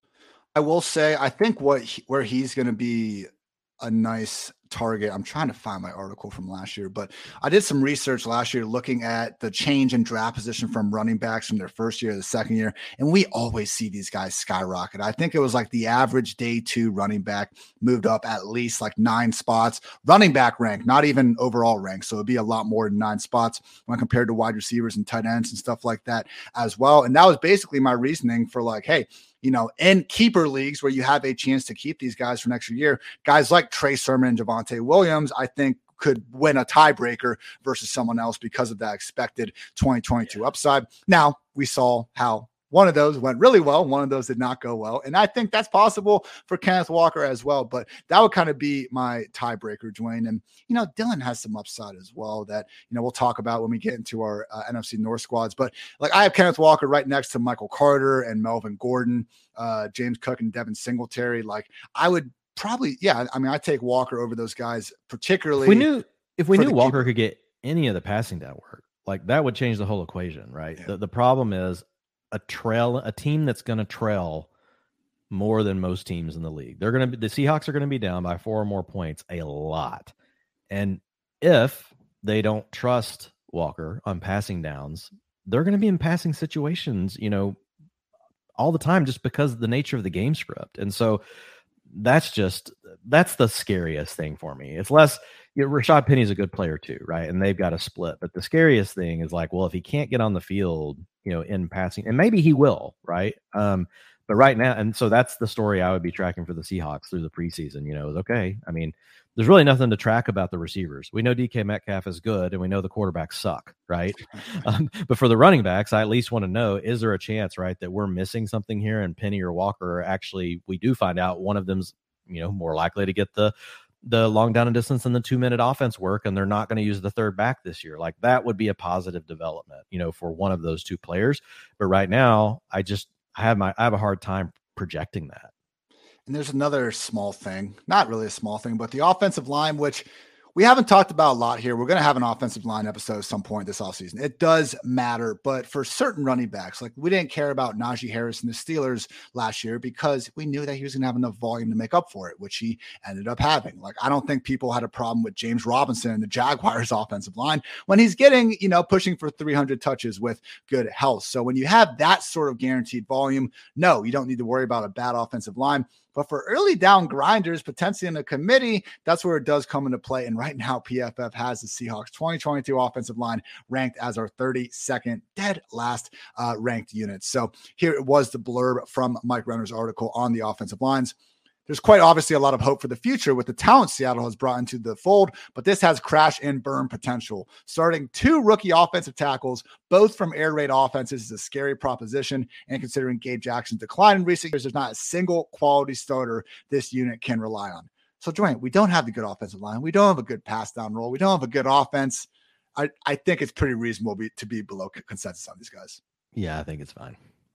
I will say, I think what he, where he's going to be a nice target. I'm trying to find my article from last year, but I did some research last year looking at the change in draft position from running backs from their first year to the second year. And we always see these guys skyrocket. I think it was like the average day two running back moved up at least like nine spots, running back rank, not even overall rank. So it'd be a lot more than nine spots when compared to wide receivers and tight ends and stuff like that as well. And that was basically my reasoning for like, hey, you know, in keeper leagues where you have a chance to keep these guys for an extra year, guys like Trey Sermon and Javonte Williams, I think could win a tiebreaker versus someone else because of that expected twenty twenty-two upside. Now, we saw how one of those went really well. One of those did not go well. And I think that's possible for Kenneth Walker as well. But that would kind of be my tiebreaker, Dwayne. And, you know, Dillon has some upside as well that, you know, we'll talk about when we get into our uh, N F C North squads. But like I have Kenneth Walker right next to Michael Carter and Melvin Gordon, uh, James Cook and Devin Singletary. Like I would probably, yeah, I mean, I take Walker over those guys, particularly. If we knew, if we knew Walker keeper. could get any of the passing down work, like that would change the whole equation, right? Yeah. The, the problem is, a trail, a team that's going to trail more than most teams in the league. They're going to be, the Seahawks are going to be down by four or more points a lot. And if they don't trust Walker on passing downs, they're going to be in passing situations, you know, all the time just because of the nature of the game script. And so that's just, that's the scariest thing for me. It's less, you know, Rashad Penny's a good player too, right? And they've got a split. But the scariest thing is like, well, if he can't get on the field, you know, in passing, and maybe he will, right? Um, but right now, and so that's the story I would be tracking for the Seahawks through the preseason, you know, is okay. I mean, there's really nothing to track about the receivers. We know D K Metcalf is good, and we know the quarterbacks suck, right? um, but for the running backs, I at least want to know, is there a chance, right, that we're missing something here and Penny or Walker are actually, we do find out one of them's, you know, more likely to get the the long down and distance and the two minute offense work, and they're not going to use the third back this year. Like that would be a positive development, you know, for one of those two players. But right now, I just I have my I have a hard time projecting that. And there's another small thing, not really a small thing, but the offensive line, which we haven't talked about a lot here. We're going to have an offensive line episode at some point this offseason. It does matter, but for certain running backs, like we didn't care about Najee Harris and the Steelers last year because we knew that he was going to have enough volume to make up for it, which he ended up having. Like I don't think people had a problem with James Robinson and the Jaguars offensive line when he's getting, you know, pushing for three hundred touches with good health. So when you have that sort of guaranteed volume, no, you don't need to worry about a bad offensive line. But for early down grinders, potentially in a committee, that's where it does come into play. And right now, P F F has the Seahawks twenty twenty-two offensive line ranked as our thirty-second dead last uh, ranked unit. So here it was the blurb from Mike Renner's article on the offensive lines. There's quite obviously a lot of hope for the future with the talent Seattle has brought into the fold, but this has crash and burn potential. Starting two rookie offensive tackles, both from air raid offenses, is a scary proposition. And considering Gabe Jackson's decline in recent years, there's not a single quality starter this unit can rely on. So, Dwayne, we don't have the good offensive line. We don't have a good pass down roll. We don't have a good offense. I, I think it's pretty reasonable be, to be below consensus on these guys. Yeah, I think it's fine.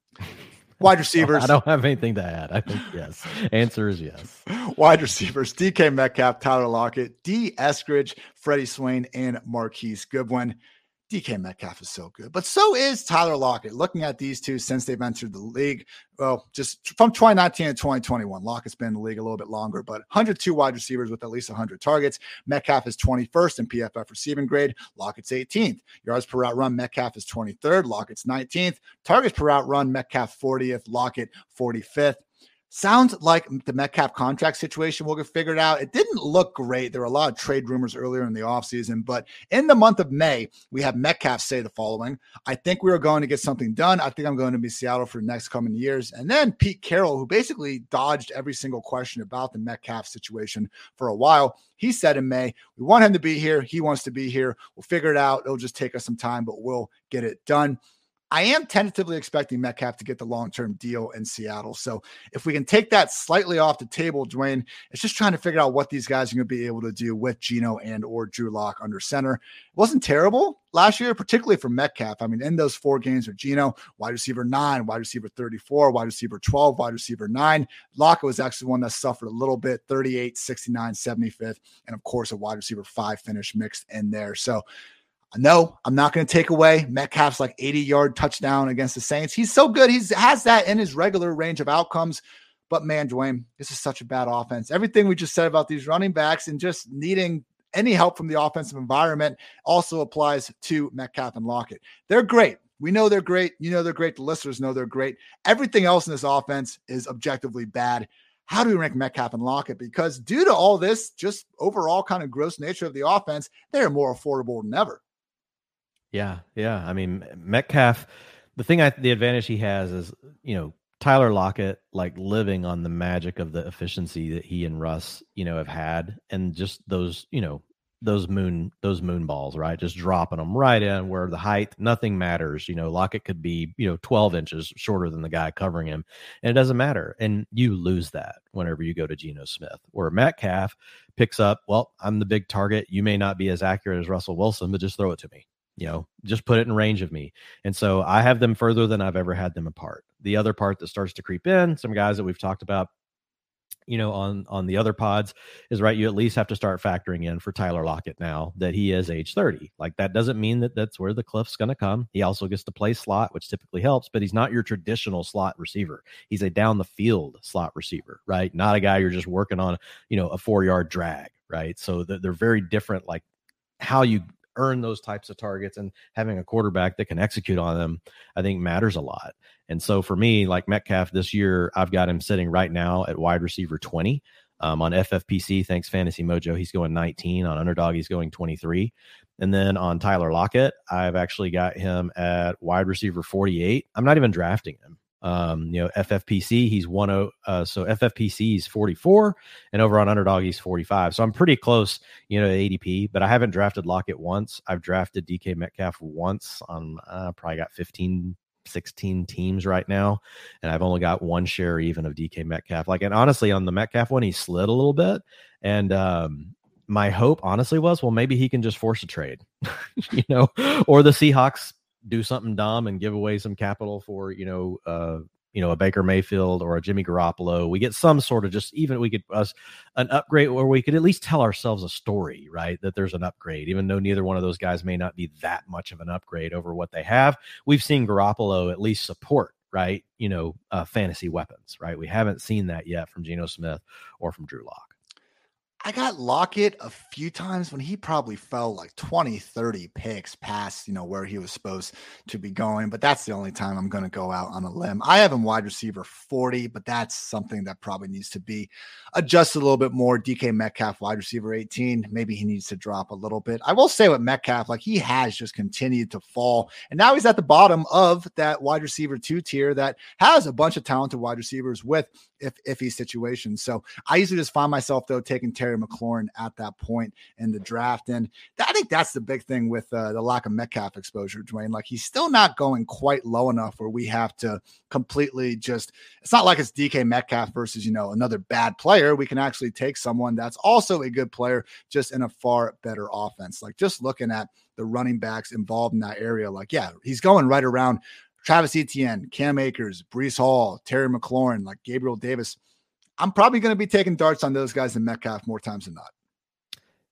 Wide receivers. I don't have anything to add. I think yes. Answer is yes. Wide receivers, D K Metcalf, Tyler Lockett, D. Eskridge, Freddie Swain, and Marquise Goodwin. D K Metcalf is so good, but so is Tyler Lockett. Looking at these two since they've entered the league, well, just from twenty nineteen to twenty twenty-one, Lockett's been in the league a little bit longer, but one hundred two wide receivers with at least one hundred targets. Metcalf is twenty-first in P F F receiving grade. Lockett's eighteenth. Yards per route run, Metcalf is twenty-third. Lockett's nineteenth. Targets per route run, Metcalf fortieth. Lockett forty-fifth. Sounds like the Metcalf contract situation will get figured out. It didn't look great. There were a lot of trade rumors earlier in the offseason, but in the month of May, we have Metcalf say the following: I think we are going to get something done. I think I'm going to be Seattle for the next coming years. And then Pete Carroll, who basically dodged every single question about the Metcalf situation for a while, he said in May, we want him to be here. He wants to be here. We'll figure it out. It'll just take us some time, but we'll get it done. I am tentatively expecting Metcalf to get the long-term deal in Seattle. So if we can take that slightly off the table, Dwayne, it's just trying to figure out what these guys are going to be able to do with Geno and or Drew Lock under center. It wasn't terrible last year, particularly for Metcalf. I mean, in those four games with Geno, wide receiver nine, wide receiver thirty-four, wide receiver twelve, wide receiver nine. Lockett was actually one that suffered a little bit, thirty-eight, sixty-nine, seventy-fifth, and of course a wide receiver five finish mixed in there. So no, I'm not going to take away Metcalf's like eighty-yard touchdown against the Saints. He's so good. He has that in his regular range of outcomes. But, man, Dwayne, this is such a bad offense. Everything we just said about these running backs and just needing any help from the offensive environment also applies to Metcalf and Lockett. They're great. We know they're great. You know they're great. The listeners know they're great. Everything else in this offense is objectively bad. How do we rank Metcalf and Lockett? Because due to all this, just overall kind of gross nature of the offense, they're more affordable than ever. Yeah, yeah. I mean, Metcalf, the thing, I, the advantage he has is, you know, Tyler Lockett, like living on the magic of the efficiency that he and Russ, you know, have had, and just those, you know, those moon, those moon balls, right? Just dropping them right in where the height, nothing matters. You know, Lockett could be, you know, twelve inches shorter than the guy covering him, and it doesn't matter. And you lose that whenever you go to Geno Smith, where Metcalf picks up, well, I'm the big target. You may not be as accurate as Russell Wilson, but just throw it to me. You know, just put it in range of me. And so I have them further than I've ever had them apart. The other part that starts to creep in, some guys that we've talked about, you know, on, on the other pods is, right, you at least have to start factoring in for Tyler Lockett now that he is age thirty. Like, that doesn't mean that that's where the cliff's going to come. He also gets to play slot, which typically helps, but he's not your traditional slot receiver. He's a down the field slot receiver, right? Not a guy you're just working on, you know, a four yard drag, right? So they're very different, like how you earn those types of targets, and having a quarterback that can execute on them, I think matters a lot. And so for me, like Metcalf this year, I've got him sitting right now at wide receiver twenty. Um, on F F P C, thanks Fantasy Mojo, he's going nineteen. On Underdog, he's going twenty-three. And then on Tyler Lockett, I've actually got him at wide receiver forty-eight. I'm not even drafting him. Um, you know, F F P C, he's one oh, uh, so F F P C is forty-four, and over on Underdog, he's forty-five. So I'm pretty close, you know, to A D P, but I haven't drafted Lockett once. I've drafted D K Metcalf once on, uh, probably got fifteen, sixteen teams right now, and I've only got one share even of D K Metcalf. Like, and honestly, on the Metcalf one, he slid a little bit, and, um, my hope honestly was, well, maybe he can just force a trade, you know, or the Seahawks do something dumb and give away some capital for, you know, uh, you know, a Baker Mayfield or a Jimmy Garoppolo. We get some sort of, just even we could us an upgrade, or we could at least tell ourselves a story, right? That there's an upgrade, even though neither one of those guys may not be that much of an upgrade over what they have. We've seen Garoppolo at least support, right? You know, uh, fantasy weapons, right? We haven't seen that yet from Geno Smith or from Drew Lock. I got Lockett a few times when he probably fell like twenty, thirty picks past, you know, where he was supposed to be going. But that's the only time I'm going to go out on a limb. I have him wide receiver forty, but that's something that probably needs to be adjusted a little bit more. D K Metcalf, wide receiver eighteen. Maybe he needs to drop a little bit. I will say with Metcalf, like, he has just continued to fall. And now he's at the bottom of that wide receiver two tier that has a bunch of talented wide receivers with if iffy situations. So I usually just find myself, though, taking Terry McLaurin at that point in the draft. And I think that's the big thing with uh, the lack of Metcalf exposure, Dwayne. Like, he's still not going quite low enough where we have to completely just, it's not like it's D K Metcalf versus, you know, another bad player. We can actually take someone that's also a good player, just in a far better offense. Like, just looking at the running backs involved in that area, like, yeah, he's going right around Travis Etienne, Cam Akers, Breece Hall, Terry McLaurin, like Gabriel Davis. I'm probably going to be taking darts on those guys in Metcalf more times than not.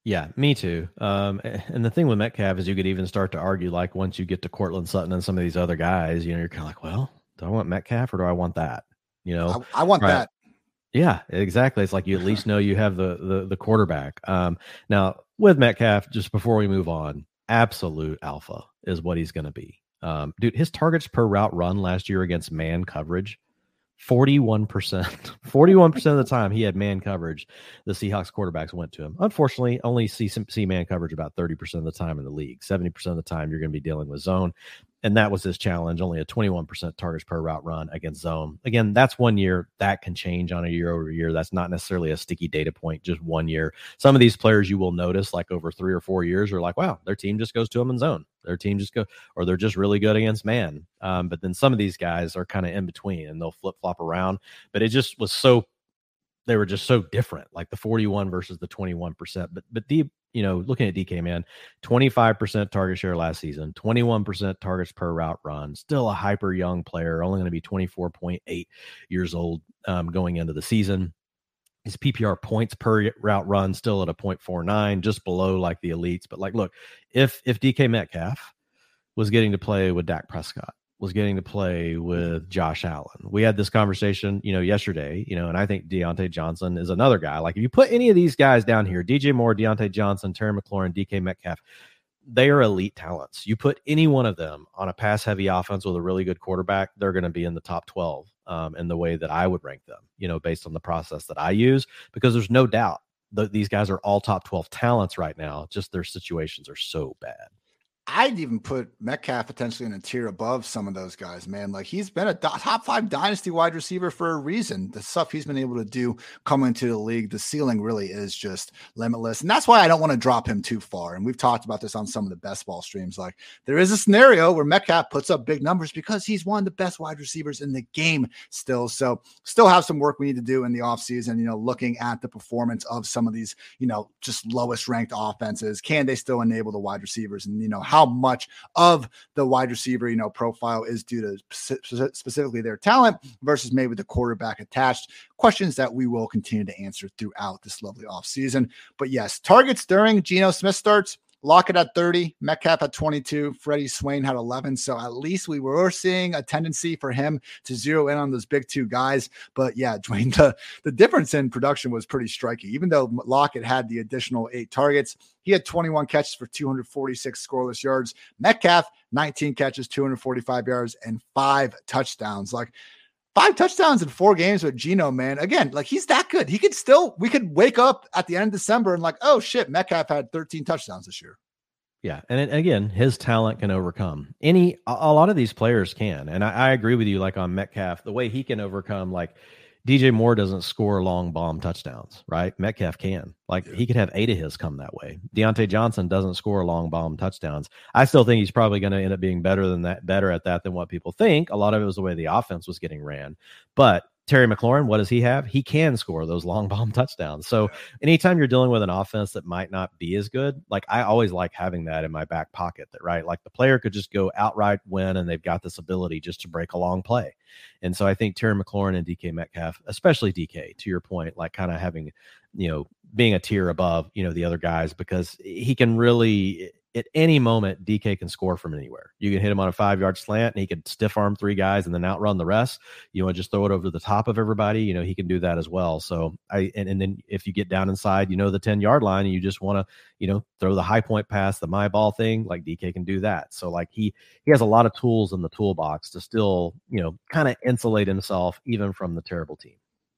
Yeah, me too. Um, and the thing with Metcalf is you could even start to argue, like, once you get to Cortland Sutton and some of these other guys, you know, you're kind of like, well, do I want Metcalf or do I want that? You know, I, I want right? that. Yeah, exactly. It's like you at least know you have the the, the quarterback. Um, now with Metcalf, just before we move on, absolute alpha is what he's going to be. Um, dude, his targets per route run last year against man coverage, forty-one percent. forty-one percent of the time he had man coverage, the Seahawks quarterbacks went to him. Unfortunately, only see, see man coverage about thirty percent of the time in the league. seventy percent of the time you're going to be dealing with zone. And that was his challenge, only a twenty-one percent targets per route run against zone. Again, that's one year. That can change on a year over year. That's not necessarily a sticky data point, just one year. Some of these players you will notice like over three or four years are like, wow, their team just goes to them in zone. Their team just go, or they're just really good against man. Um, but then some of these guys are kind of in between and they'll flip flop around. But it just was so, they were just so different, like the forty-one versus the twenty-one percent. But, but the, you know, looking at D K, man, twenty-five percent target share last season, twenty-one percent targets per route run, still a hyper young player, only going to be twenty-four point eight years old um, going into the season. His P P R points per route run still at a point four nine, just below like the elites. But like, look, if if D K Metcalf was getting to play with Dak Prescott, was getting to play with Josh Allen, we had this conversation, you know, yesterday, you know, and I think Deontay Johnson is another guy. Like if you put any of these guys down here, D J Moore, Deontay Johnson, Terry McLaurin, D K Metcalf, they are elite talents. You put any one of them on a pass heavy offense with a really good quarterback, they're going to be in the top twelve um, in the way that I would rank them, you know, based on the process that I use, because there's no doubt that these guys are all top twelve talents right now. Just their situations are so bad. I'd even put Metcalf potentially in a tier above some of those guys, man. Like he's been a top five dynasty wide receiver for a reason. The stuff he's been able to do coming into the league, the ceiling really is just limitless. And that's why I don't want to drop him too far. And we've talked about this on some of the best ball streams. Like there is a scenario where Metcalf puts up big numbers because he's one of the best wide receivers in the game still. So still have some work we need to do in the offseason, you know, looking at the performance of some of these, you know, just lowest ranked offenses. Can they still enable the wide receivers? And, you know, how much of the wide receiver, you know, profile is due to spe- specifically their talent versus maybe the quarterback attached. Questions that we will continue to answer throughout this lovely offseason. But yes, targets during Geno Smith starts. Lockett at thirty, Metcalf at twenty-two, Freddie Swain had eleven. So at least we were seeing a tendency for him to zero in on those big two guys. But yeah, Dwayne, the, the difference in production was pretty striking. Even though Lockett had the additional eight targets, he had twenty-one catches for two hundred forty-six scoreless yards. Metcalf, nineteen catches, two hundred forty-five yards, and five touchdowns. Like, Five touchdowns in four games with Geno, man. Again, like he's that good. He could still, we could wake up at the end of December and like, oh shit, Metcalf had thirteen touchdowns this year. Yeah. And it, again, his talent can overcome any, a, a lot of these players can. And I, I agree with you, like on Metcalf, the way he can overcome, like D J Moore doesn't score long bomb touchdowns, right? Metcalf can. Like he could have eight of his come that way. Deontay Johnson doesn't score long bomb touchdowns. I still think he's probably going to end up being better than that, better at that than what people think. A lot of it was the way the offense was getting ran. But Terry McLaurin, what does he have? He can score those long bomb touchdowns. So anytime you're dealing with an offense that might not be as good, like I always like having that in my back pocket, that right, like the player could just go outright win and they've got this ability just to break a long play. And so I think Terry McLaurin and D K Metcalf, especially D K, to your point, like kind of having, you know, being a tier above, you know, the other guys, because he can really, at any moment, D K can score from anywhere. You can hit him on a five-yard slant, and he could stiff arm three guys and then outrun the rest. You want to just throw it over the top of everybody, you know, he can do that as well. So I, and, and then if you get down inside, you know, the ten-yard line, and you just want to, you know, throw the high point pass, the my ball thing, like D K can do that. So like he he has a lot of tools in the toolbox to still, you know, kind of insulate himself even from the terrible team.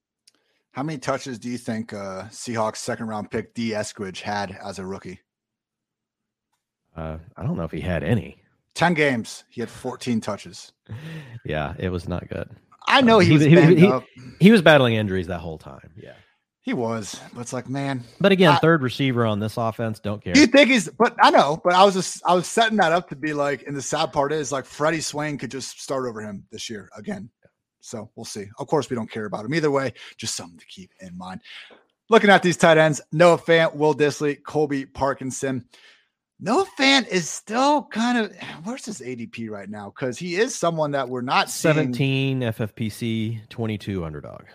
How many touches do you think uh, Seahawks second round pick D Eskridge had as a rookie? Uh, I don't know if he had any. ten games. He had fourteen touches. Yeah, it was not good. I know he, he was he, banged he, up. he was battling injuries that whole time. Yeah. He was, but it's like, man. But again, I, third receiver on this offense, don't care. You think he's, but I know, but I was just, I was setting that up to be like, and the sad part is like Freddie Swain could just start over him this year again. So we'll see. Of course, we don't care about him either way. Just something to keep in mind. Looking at these tight ends, Noah Fant, Will Dissly, Colby Parkinson. Noah Fant is still kind of, where's his A D P right now? Because he is someone that we're not seventeen seeing. F F P C, twenty-two underdog.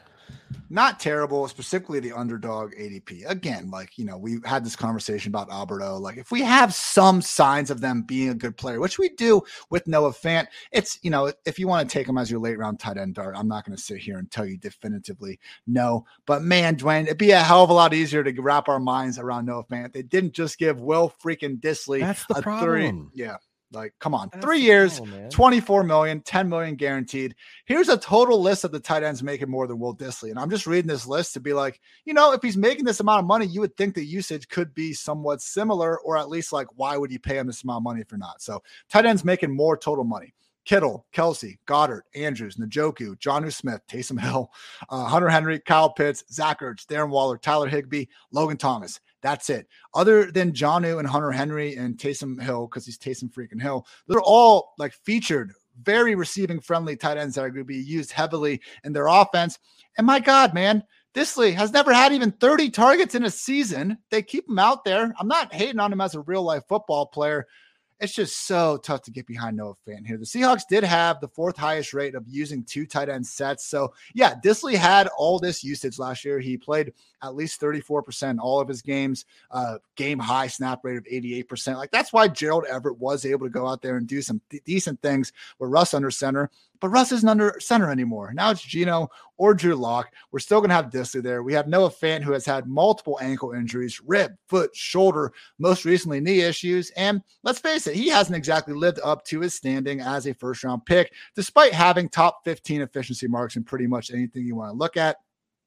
Not terrible, specifically the underdog A D P. Again, like, you know, we had this conversation about Alberto. Like, if we have some signs of them being a good player, which we do with Noah Fant, it's, you know, if you want to take him as your late round tight end dart, I'm not going to sit here and tell you definitively no. But man, Dwayne, it'd be a hell of a lot easier to wrap our minds around Noah Fant. They didn't just give Will freaking Dissly That's the a problem. three. Yeah. Like, come on, That's three years, problem, twenty-four million, ten million guaranteed. Here's a total list of the tight ends making more than Will Dissly. And I'm just reading this list to be like, you know, if he's making this amount of money, you would think the usage could be somewhat similar, or at least like, why would you pay him this amount of money if you're not? So tight ends making more total money. Kittle, Kelsey, Goddard, Andrews, Njoku, Jonnu Smith, Taysom Hill, uh, Hunter Henry, Kyle Pitts, Zach Ertz, Darren Waller, Tyler Higbee, Logan Thomas. That's it. Other than Jonnu and Hunter Henry and Taysom Hill, because he's Taysom freaking Hill, they're all like featured, very receiving friendly tight ends that are going to be used heavily in their offense. And my God, man, Dissly has never had even thirty targets in a season. They keep him out there. I'm not hating on him as a real life football player. It's just so tough to get behind Noah Fant here. The Seahawks did have the fourth highest rate of using two tight end sets. So yeah, Dissly had all this usage last year. He played at least thirty-four percent in all of his games, uh, game high snap rate of eighty-eight percent. Like, that's why Gerald Everett was able to go out there and do some th- decent things with Russ under center. But Russ isn't under center anymore. Now it's Geno or Drew Lock. We're still going to have Dissly there. We have Noah Fant, who has had multiple ankle injuries, rib, foot, shoulder, most recently knee issues. And let's face it, he hasn't exactly lived up to his standing as a first-round pick, despite having top fifteen efficiency marks in pretty much anything you want to look at.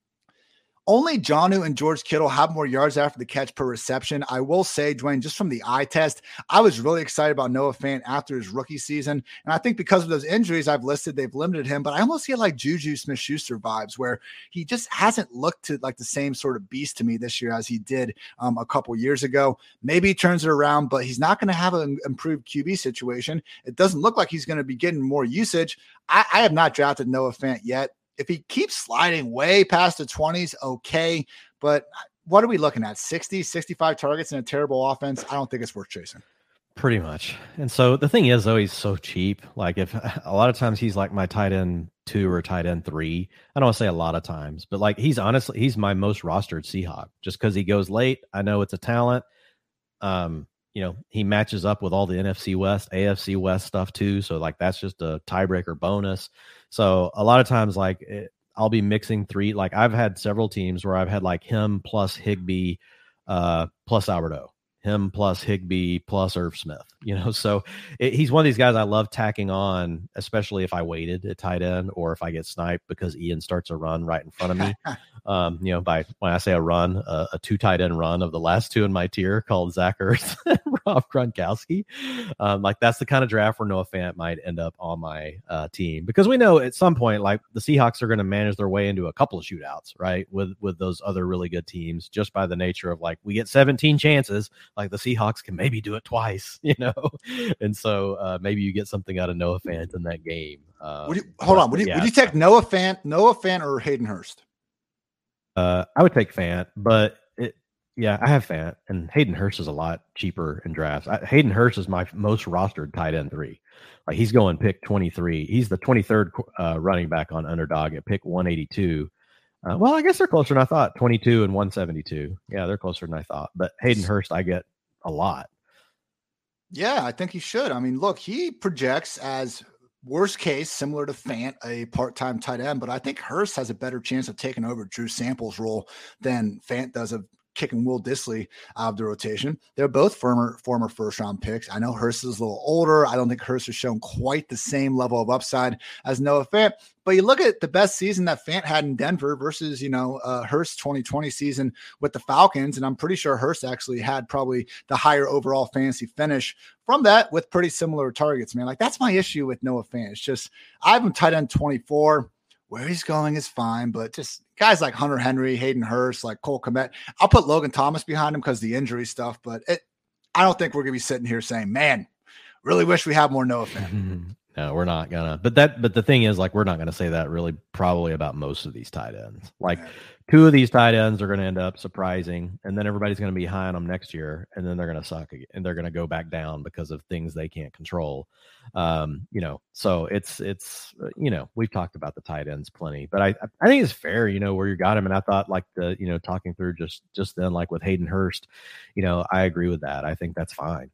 Only Jonnu and George Kittle have more yards after the catch per reception. I will say, Dwayne, just from the eye test, I was really excited about Noah Fant after his rookie season. And I think because of those injuries I've listed, they've limited him. But I almost get like Juju Smith-Schuster vibes, where he just hasn't looked to like the same sort of beast to me this year as he did um, a couple years ago. Maybe he turns it around, but he's not going to have an improved Q B situation. It doesn't look like he's going to be getting more usage. I, I have not drafted Noah Fant yet. If he keeps sliding way past the twenties, okay. But what are we looking at? sixty, sixty-five targets in a terrible offense? I don't think it's worth chasing. Pretty much. And so the thing is, though, he's so cheap. Like, if a lot of times he's like my tight end two or tight end three. I don't want to say a lot of times, but like, he's honestly, he's my most rostered Seahawk just because he goes late. I know it's a talent. Um, you know, he matches up with all the N F C West, A F C West stuff too. So like, that's just a tiebreaker bonus. So a lot of times, like, it, I'll be mixing three. Like, I've had several teams where I've had like him plus Higbee, uh, plus Alberto, him plus Higbee plus Irv Smith, you know, so it, he's one of these guys I love tacking on, especially if I waited at tight end or if I get sniped because Ian starts a run right in front of me. um, you know, by when I say a run, uh, a two tight end run of the last two in my tier called Zach Ertz and Rob Gronkowski. Um, like, that's the kind of draft where Noah Fant might end up on my uh, team, because we know at some point, like, the Seahawks are going to manage their way into a couple of shootouts, right? With, with those other really good teams, just by the nature of like, we get seventeen chances. Like, the Seahawks can maybe do it twice, you know? And so uh, maybe you get something out of Noah Fant in that game. Uh, would you, hold on. Would you, yeah, would you take Noah Fant, Noah Fant or Hayden Hurst? Uh, I would take Fant, but it, yeah, I have Fant, and Hayden Hurst is a lot cheaper in drafts. I, Hayden Hurst is my most rostered tight end three. Like, he's going pick twenty-three. He's the twenty-third uh, running back on Underdog at pick one eighty-two. Uh, well, I guess they're closer than I thought. twenty-two and one seventy-two. Yeah, they're closer than I thought. But Hayden Hurst, I get a lot. Yeah, I think he should. I mean, look, he projects as worst case, similar to Fant, a part-time tight end, but I think Hurst has a better chance of taking over Drew Sample's role than Fant does of kicking Will Dissly out of the rotation. They're both former former first-round picks. I know Hurst is a little older. I don't think Hurst has shown quite the same level of upside as Noah Fant. But you look at the best season that Fant had in Denver versus, you know, uh, Hurst's twenty twenty season with the Falcons, and I'm pretty sure Hurst actually had probably the higher overall fantasy finish from that with pretty similar targets, man. Like, that's my issue with Noah Fant. It's just, I have him tight end twenty-four. Where he's going is fine, but just guys like Hunter Henry, Hayden Hurst, like Cole Kmet. I'll put Logan Thomas behind him because the injury stuff, but it, I don't think we're going to be sitting here saying, man, really wish we had more Noah Fant. No, we're not gonna. But that, but the thing is, like, we're not gonna say that really probably about most of these tight ends. Like, yeah. two of these tight ends are gonna end up surprising, and then everybody's gonna be high on them next year, and then they're gonna suck again, and they're gonna go back down because of things they can't control. Um, you know, so it's it's you know, we've talked about the tight ends plenty, but I I think it's fair, you know, where you got him, and I thought like the you know talking through just just then like with Hayden Hurst, you know, I agree with that. I think that's fine.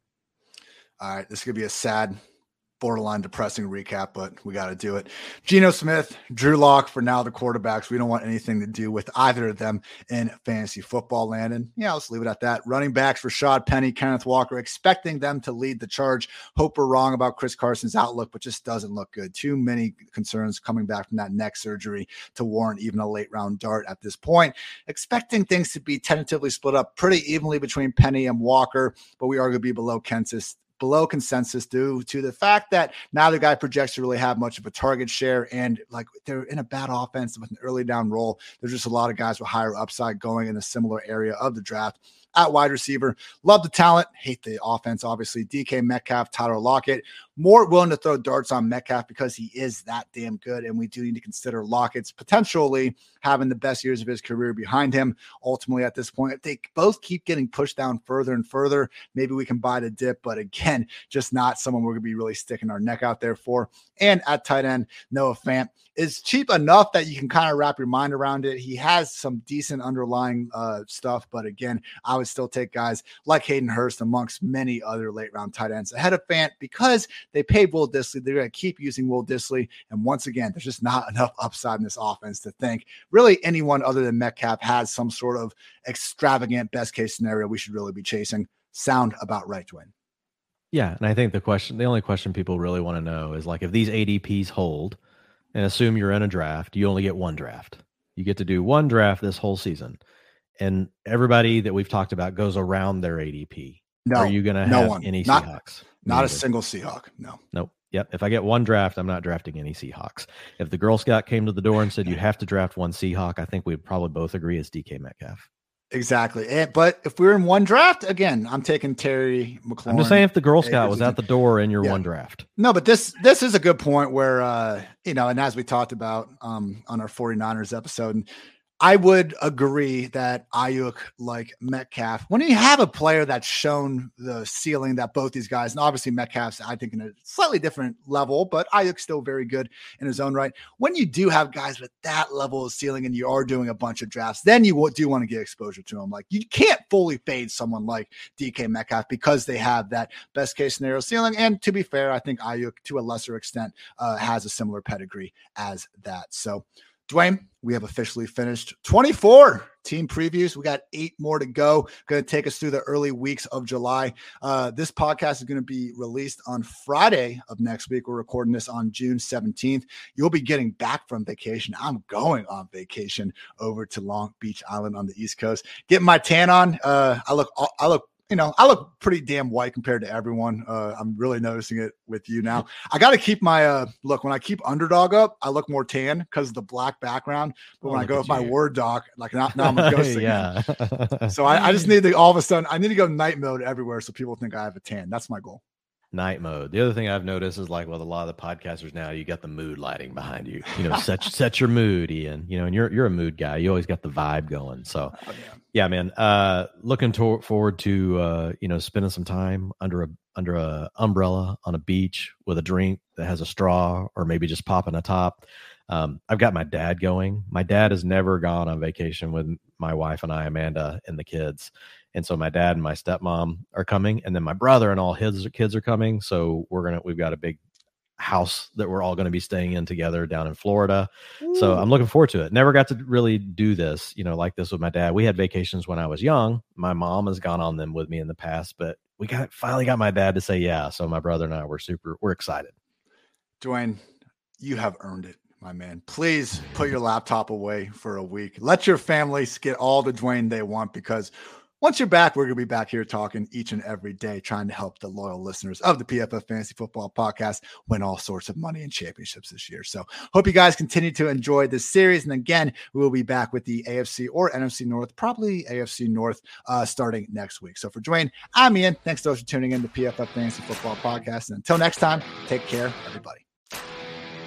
All right, this could be a sad, borderline depressing recap, but we got to do it. Geno Smith, Drew Lock, for now the quarterbacks. We don't want anything to do with either of them in fantasy football land. And yeah, let's leave it at that. Running backs, Rashad Penny, Kenneth Walker, expecting them to lead the charge. Hope we're wrong about Chris Carson's outlook, but just doesn't look good. Too many concerns coming back from that neck surgery to warrant even a late round dart at this point. Expecting things to be tentatively split up pretty evenly between Penny and Walker, but we are going to be below Kansas. below consensus due to the fact that now the guy projects to really have much of a target share, and like they're in a bad offense with an early down role. There's just a lot of guys with higher upside going in a similar area of the draft. At wide receiver, love the talent, hate the offense, obviously. D K Metcalf, Tyler Lockett, more willing to throw darts on Metcalf because he is that damn good, and we do need to consider Lockett's potentially having the best years of his career behind him. Ultimately, at this point, if they both keep getting pushed down further and further, maybe we can buy the dip, but again, just not someone we're going to be really sticking our neck out there for. And at tight end, Noah Fant is cheap enough that you can kind of wrap your mind around it. He has some decent underlying uh, stuff, but again, I would still take guys like Hayden Hurst amongst many other late round tight ends ahead of Fant because they paid Will Dissly. They're going to keep using Will Dissly. And once again, there's just not enough upside in this offense to think really anyone other than Metcalf has some sort of extravagant best case scenario we should really be chasing. Sound about right, Dwayne? Yeah. And I think the question, the only question people really want to know is like, if these A D Ps hold and assume you're in a draft, you only get one draft. You get to do one draft this whole season. And everybody that we've talked about goes around their A D P. No, Are you going to no have one. any not, Seahawks? Not Neither. a single Seahawk. No. Nope. Yep. If I get one draft, I'm not drafting any Seahawks. If the Girl Scout came to the door and said you have to draft one Seahawk, I think we'd probably both agree it's D K Metcalf. Exactly. And, but if we're in one draft, again, I'm taking Terry McLaurin. I'm just saying if the Girl Scout was at the door in your yeah. one draft. No, but this this is a good point where, uh, you know, and as we talked about um, on our 49ers episode, and I would agree that Ayuk, like Metcalf, when you have a player that's shown the ceiling that both these guys, and obviously Metcalf's, I think, in a slightly different level, but Ayuk's still very good in his own right. When you do have guys with that level of ceiling and you are doing a bunch of drafts, then you do want to get exposure to them. Like you can't fully fade someone like D K Metcalf because they have that best case scenario ceiling. And to be fair, I think Ayuk, to a lesser extent, uh, has a similar pedigree as that. So, Dwayne, we have officially finished twenty-four team previews. We got eight more to go. Going to take us through the early weeks of July. Uh, this podcast is going to be released on Friday of next week. We're recording this on June seventeenth. You'll be getting back from vacation. I'm going on vacation over to Long Beach Island on the East Coast. Getting my tan on. Uh, I look, I look, you know, I look pretty damn white compared to everyone. Uh, I'm really noticing it with you now. I got to keep my uh, look. When I keep Underdog up, I look more tan because of the black background. But oh, when I go with you. my Word doc, like now, now I'm ghosting. yeah. So I, I just need to all of a sudden I need to go night mode everywhere so people think I have a tan. That's my goal. Night mode. The other thing I've noticed is like with a lot of the podcasters now, you got the mood lighting behind you. You know, set set your mood, Ian. You know, and you're you're a mood guy. You always got the vibe going. So, oh, yeah. yeah, man. Uh, looking to- forward to uh, you know, spending some time under a under a umbrella on a beach with a drink that has a straw, or maybe just popping a top. Um, I've got my dad going. My dad has never gone on vacation with my wife and I, Amanda, and the kids. And so my dad and my stepmom are coming, and then my brother and all his kids are coming. So we're going to, we've got a big house that we're all going to be staying in together down in Florida. Ooh. So I'm looking forward to it. Never got to really do this, you know, like this with my dad. We had vacations when I was young. My mom has gone on them with me in the past, but we got finally got my dad to say, yeah. So my brother and I were super, we're excited. Dwayne, you have earned it, my man. Please put your laptop away for a week. Let your family get all the Dwayne they want, because once you're back, we're going to be back here talking each and every day, trying to help the loyal listeners of the P F F Fantasy Football Podcast win all sorts of money and championships this year. So hope you guys continue to enjoy this series. And again, we will be back with the A F C or N F C North, probably A F C North, uh, starting next week. So for Dwayne, I'm Ian. Thanks to those for tuning in to P F F Fantasy Football Podcast. And until next time, take care, everybody.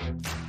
Bye.